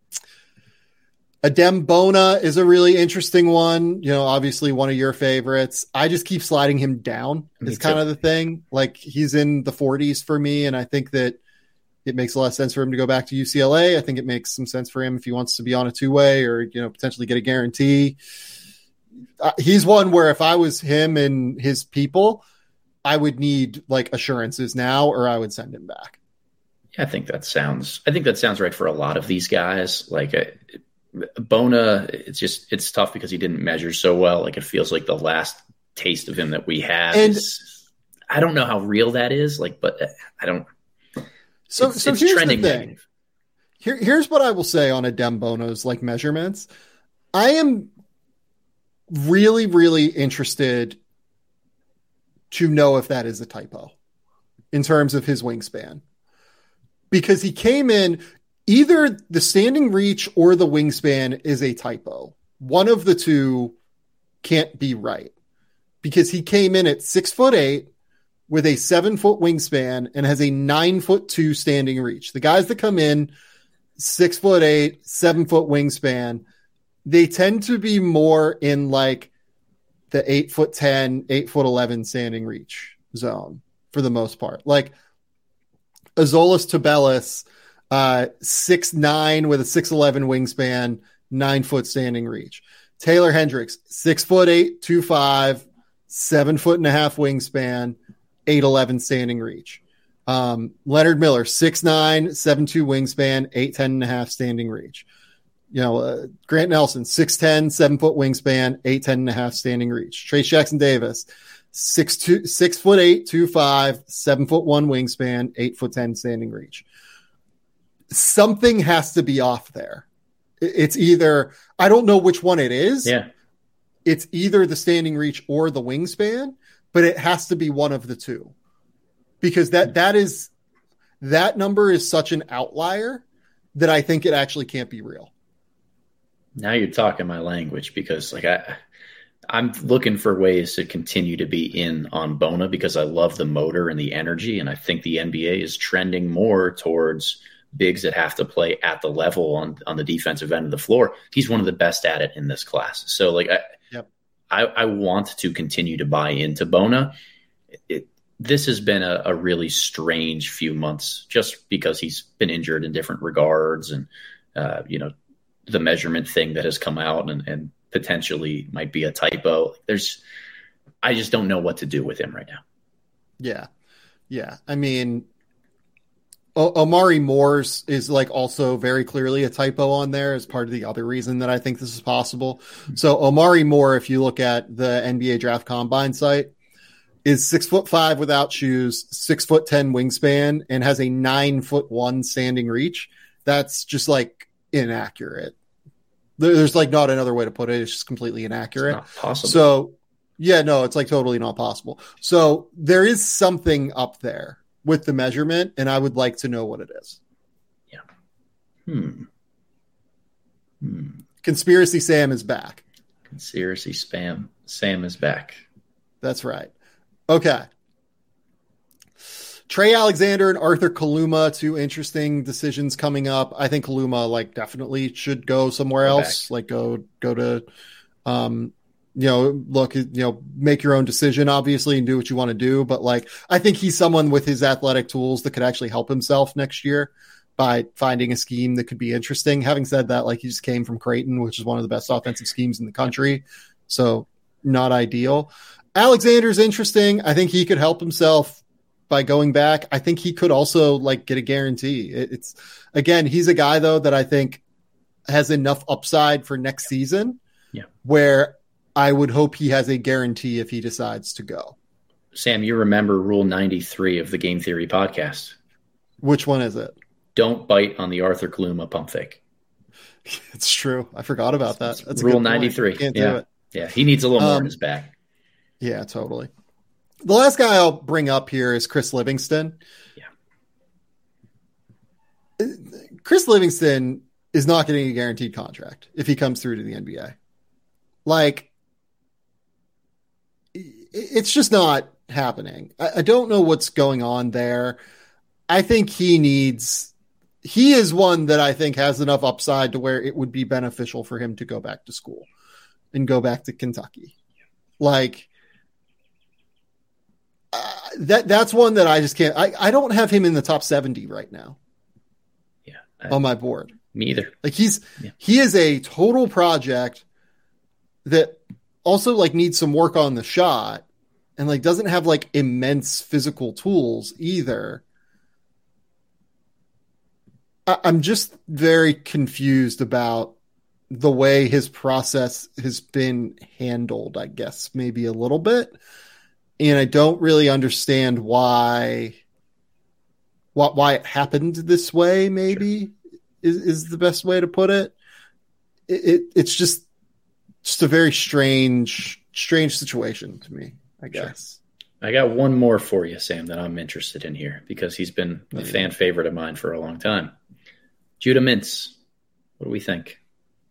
Adem Bona is a really interesting one. You know, obviously one of your favorites. I just keep sliding him down. Me Is kind too. of the thing. Like, he's in the forties for me, and I think that it makes a lot of sense for him to go back to U C L A. I think it makes some sense for him if he wants to be on a two-way or, you know, potentially get a guarantee. Uh, he's one where if I was him and his people, I would need like assurances now, or I would send him back. Yeah, I think that sounds. I think that sounds right for a lot of these guys. Like uh, Bona, it's just it's tough because he didn't measure so well. Like, it feels like the last taste of him that we have. And is, I don't know how real that is. Like, but I don't. So, it's, so it's here's trending the thing. negative. Here, here's what I will say on Adem Bono's like measurements. I am really, really interested to know if that is a typo in terms of his wingspan, because he came in, either the standing reach or the wingspan is a typo. One of the two can't be right, because he came in at six foot eight with a seven foot wingspan and has a nine foot two standing reach. The guys that come in six foot eight, seven foot wingspan, they tend to be more in like the eight foot ten, eight foot eleven standing reach zone for the most part. Like Azolas Tubelis, uh, six nine with a six eleven wingspan, nine foot standing reach. Taylor Hendricks, six foot eight, two five, seven foot and a half wingspan, eight eleven standing reach. Um, Leonard Miller, six nine, seven two wingspan, eight ten and a half standing reach. You know, uh, Grant Nelson, six ten, seven foot wingspan, eight ten and a half standing reach. Trace Jackson Davis, six two, six foot eight, two five, seven foot one wingspan, eight foot ten standing reach. Something has to be off there. It's either, I don't know which one it is. Yeah. It's either the standing reach or the wingspan, but it has to be one of the two, because that, that is, that number is such an outlier that I think it actually can't be real. Now you're talking my language, because like I, I'm looking for ways to continue to be in on Bona, because I love the motor and the energy. And I think the N B A is trending more towards bigs that have to play at the level on, on the defensive end of the floor. He's one of the best at it in this class. So like, I, yep. I, I want to continue to buy into Bona. It, this has been a, a really strange few months, just because he's been injured in different regards, and, uh, you know, the measurement thing that has come out and, and potentially might be a typo. There's, I just don't know what to do with him right now. Yeah. Yeah. I mean, o- Omari Moore's is like also very clearly a typo on there as part of the other reason that I think this is possible. So Omari Moore, if you look at the N B A Draft Combine site, is six foot five without shoes, six foot ten wingspan, and has a nine foot one standing reach. That's just like inaccurate. There's like not another way to put it. It's just completely inaccurate. It's not possible. So yeah, no, it's like totally not possible. So there is something up there with the measurement, and I would like to know what it is. Yeah. Hmm. Hmm. Conspiracy Sam is back. Conspiracy spam. Sam is back. That's right. Okay. Trey Alexander and Arthur Kaluma, two interesting decisions coming up. I think Kaluma like definitely should go somewhere Go else. back. Like go go to um you know, look, you know, make your own decision, obviously, and do what you want to do. But like, I think he's someone with his athletic tools that could actually help himself next year by finding a scheme that could be interesting. Having said that, like he just came from Creighton, which is one of the best offensive schemes in the country. So not ideal. Alexander's interesting. I think he could help himself by going back. I think he could also like get a guarantee. It, it's again, he's a guy though that I think has enough upside for next season. Yeah. Where I would hope he has a guarantee if he decides to go. Sam, you remember Rule ninety-three of the Game Theory podcast. Which one is it? Don't bite on the Arthur Kaluma pump fake. It's true. I forgot about that. That's a Rule good point. ninety-three. Can't yeah. do it. Yeah. He needs a little more Um, in his back. Yeah, totally. The last guy I'll bring up here is Chris Livingston. Yeah. Chris Livingston is not getting a guaranteed contract if he comes through to the N B A. Like, it's just not happening. I, I don't know what's going on there. I think he needs, he is one that I think has enough upside to where it would be beneficial for him to go back to school and go back to Kentucky. Like, uh, that that's one that I just can't, I, I don't have him in the top seventy right now. Yeah. I, On my board. Me either. Like he's, Yeah. he is a total project that also like needs some work on the shot and like doesn't have like immense physical tools either. I- I'm just very confused about the way his process has been handled, I guess, maybe a little bit. And I don't really understand why, why, why it happened this way, maybe sure. is, is the best way to put it. It, it. It's just, just a very strange, strange situation to me, I guess. Sure. I got one more for you, Sam, that I'm interested in here because he's been a Yeah. fan favorite of mine for a long time. Judah Mintz. What do we think?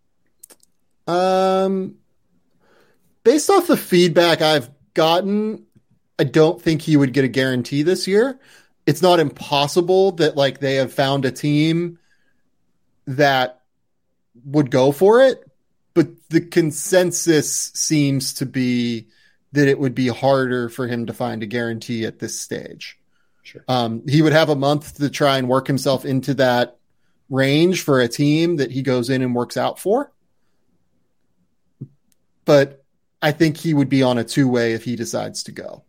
Um, based off the feedback I've gotten, I don't think he would get a guarantee this year. It's not impossible that like they have found a team that would go for it, but the consensus seems to be that it would be harder for him to find a guarantee at this stage. Sure. Um, he would have a month to try and work himself into that range for a team that he goes in and works out for. But I think he would be on a two-way if he decides to go.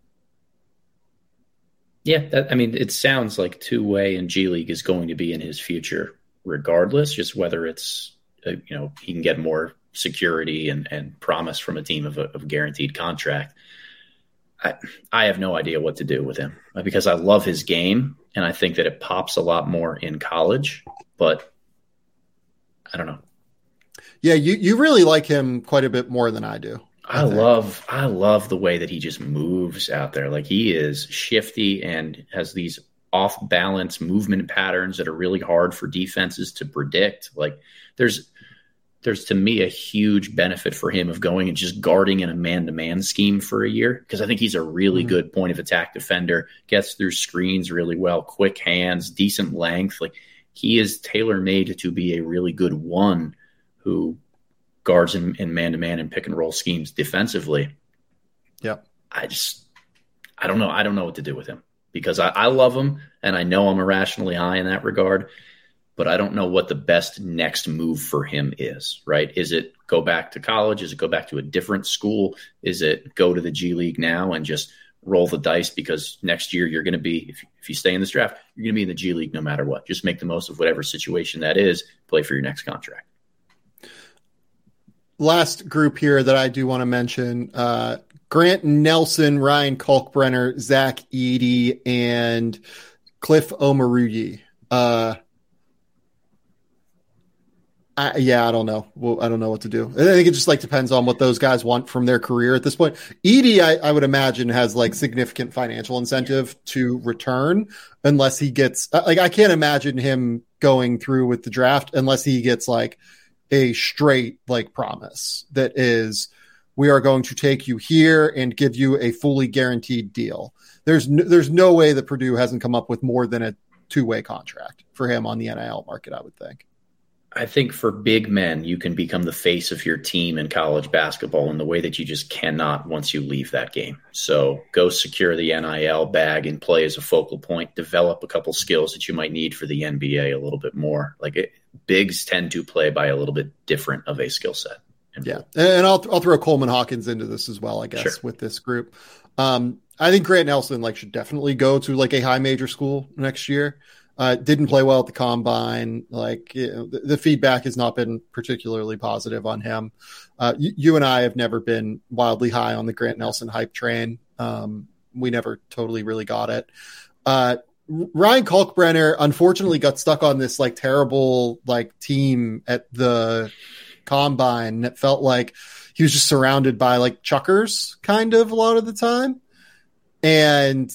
Yeah, that, I mean, it sounds like two-way and G League is going to be in his future regardless, just whether it's, uh, you know, he can get more security and, and promise from a team of a, of a guaranteed contract. I, I have no idea what to do with him because I love his game and I think that it pops a lot more in college, but I don't know. Yeah, you, you really like him quite a bit more than I do. I, I love I love the way that he just moves out there. Like he is shifty and has these off balance movement patterns that are really hard for defenses to predict. Like there's there's to me a huge benefit for him of going and just guarding in a man-to-man scheme for a year because I think he's a really mm-hmm. good point of attack defender, gets through screens really well, quick hands, decent length. Like he is tailor-made to be a really good one who guards in, in man-to-man and pick-and-roll schemes defensively. Yep. I just I don't know. I don't know what to do with him because I, I love him and I know I'm irrationally high in that regard. But I don't know what the best next move for him is, right? Is it go back to college? Is it go back to a different school? Is it go to the G League now and just roll the dice, because next year you're going to be, if, if you stay in this draft, you're going to be in the G League no matter what. Just make the most of whatever situation that is, play for your next contract. Last group here that I do want to mention, uh, Grant Nelson, Ryan Kalkbrenner, Zach Edey, and Cliff Omoruyi. Uh, I, yeah, I don't know. Well, I don't know what to do. I think it just like depends on what those guys want from their career at this point. Edey, I, I would imagine, has like significant financial incentive to return unless he gets like, I can't imagine him going through with the draft unless he gets like a straight like promise that is, we are going to take you here and give you a fully guaranteed deal. There's no, there's no way that Purdue hasn't come up with more than a two-way contract for him on the N I L market, I would think. I think for big men, you can become the face of your team in college basketball in the way that you just cannot once you leave that game. So go secure the N I L bag and play as a focal point, develop a couple skills that you might need for the N B A a little bit more. Like it, bigs tend to play by a little bit different of a skill set. Yeah. And I'll, I'll throw Coleman Hawkins into this as well, I guess, sure. with this group. Um, I think Grant Nelson like should definitely go to like a high major school next year. Uh, didn't play well at the combine. Like you know, the, the feedback has not been particularly positive on him. Uh, you, you and I have never been wildly high on the Grant Nelson hype train. Um, we never totally really got it. Uh, Ryan Kalkbrenner unfortunately got stuck on this like terrible like team at the combine. It felt like he was just surrounded by like chuckers kind of a lot of the time. And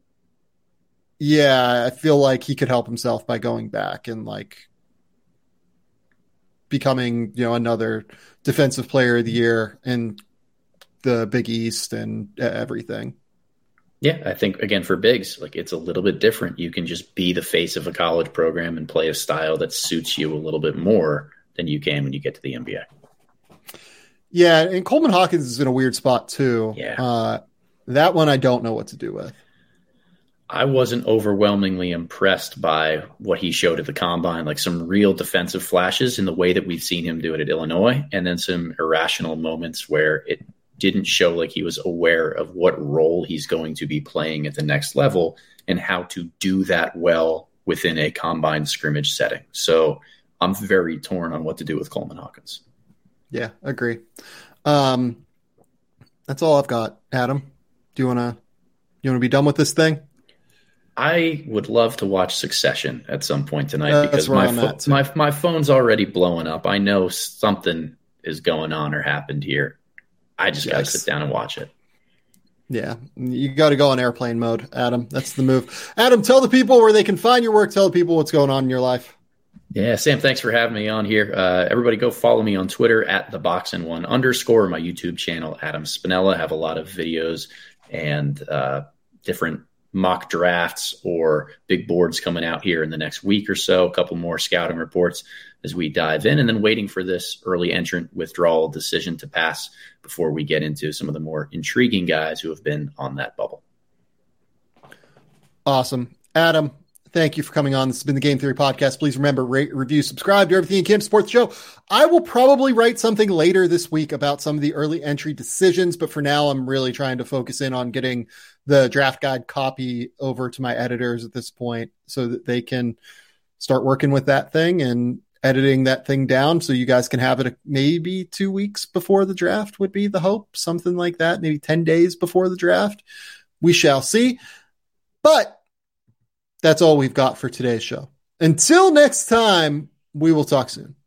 yeah, I feel like he could help himself by going back and like becoming, you know, another defensive player of the year in the Big East and everything. Yeah, I think, again, for bigs, like it's a little bit different. You can just be the face of a college program and play a style that suits you a little bit more than you can when you get to the N B A. Yeah, and Coleman Hawkins is in a weird spot too. Yeah. Uh, that one I don't know what to do with. I wasn't overwhelmingly impressed by what he showed at the combine, like some real defensive flashes in the way that we've seen him do it at Illinois, and then some irrational moments where it didn't show like he was aware of what role he's going to be playing at the next level and how to do that well within a combine scrimmage setting. So I'm very torn on what to do with Coleman Hawkins. Yeah, agree. Um, that's all I've got. Adam, do you want to you want to be done with this thing? I would love to watch Succession at some point tonight uh, because my, fo- my my phone's already blowing up. I know something is going on or happened here. I just yes. got to sit down and watch it. Yeah, you got to go on airplane mode, Adam. That's the move. Adam, tell the people where they can find your work. Tell the people what's going on in your life. Yeah, Sam, thanks for having me on here. Uh, everybody go follow me on Twitter at the box and one underscore, my YouTube channel, Adam Spinella. I have a lot of videos and uh, different mock drafts or big boards coming out here in the next week or so, a couple more scouting reports as we dive in, and then waiting for this early entrant withdrawal decision to pass before we get into some of the more intriguing guys who have been on that bubble. Awesome. Adam, thank you for coming on. This has been the Game Theory Podcast. Please remember, rate, review, subscribe, do everything you can to support the show. I will probably write something later this week about some of the early entry decisions, but for now, I'm really trying to focus in on getting the draft guide copy over to my editors at this point so that they can start working with that thing and editing that thing down so you guys can have it maybe two weeks before the draft would be the hope, something like that, maybe ten days before the draft. We shall see. But that's all we've got for today's show. Until next time, we will talk soon.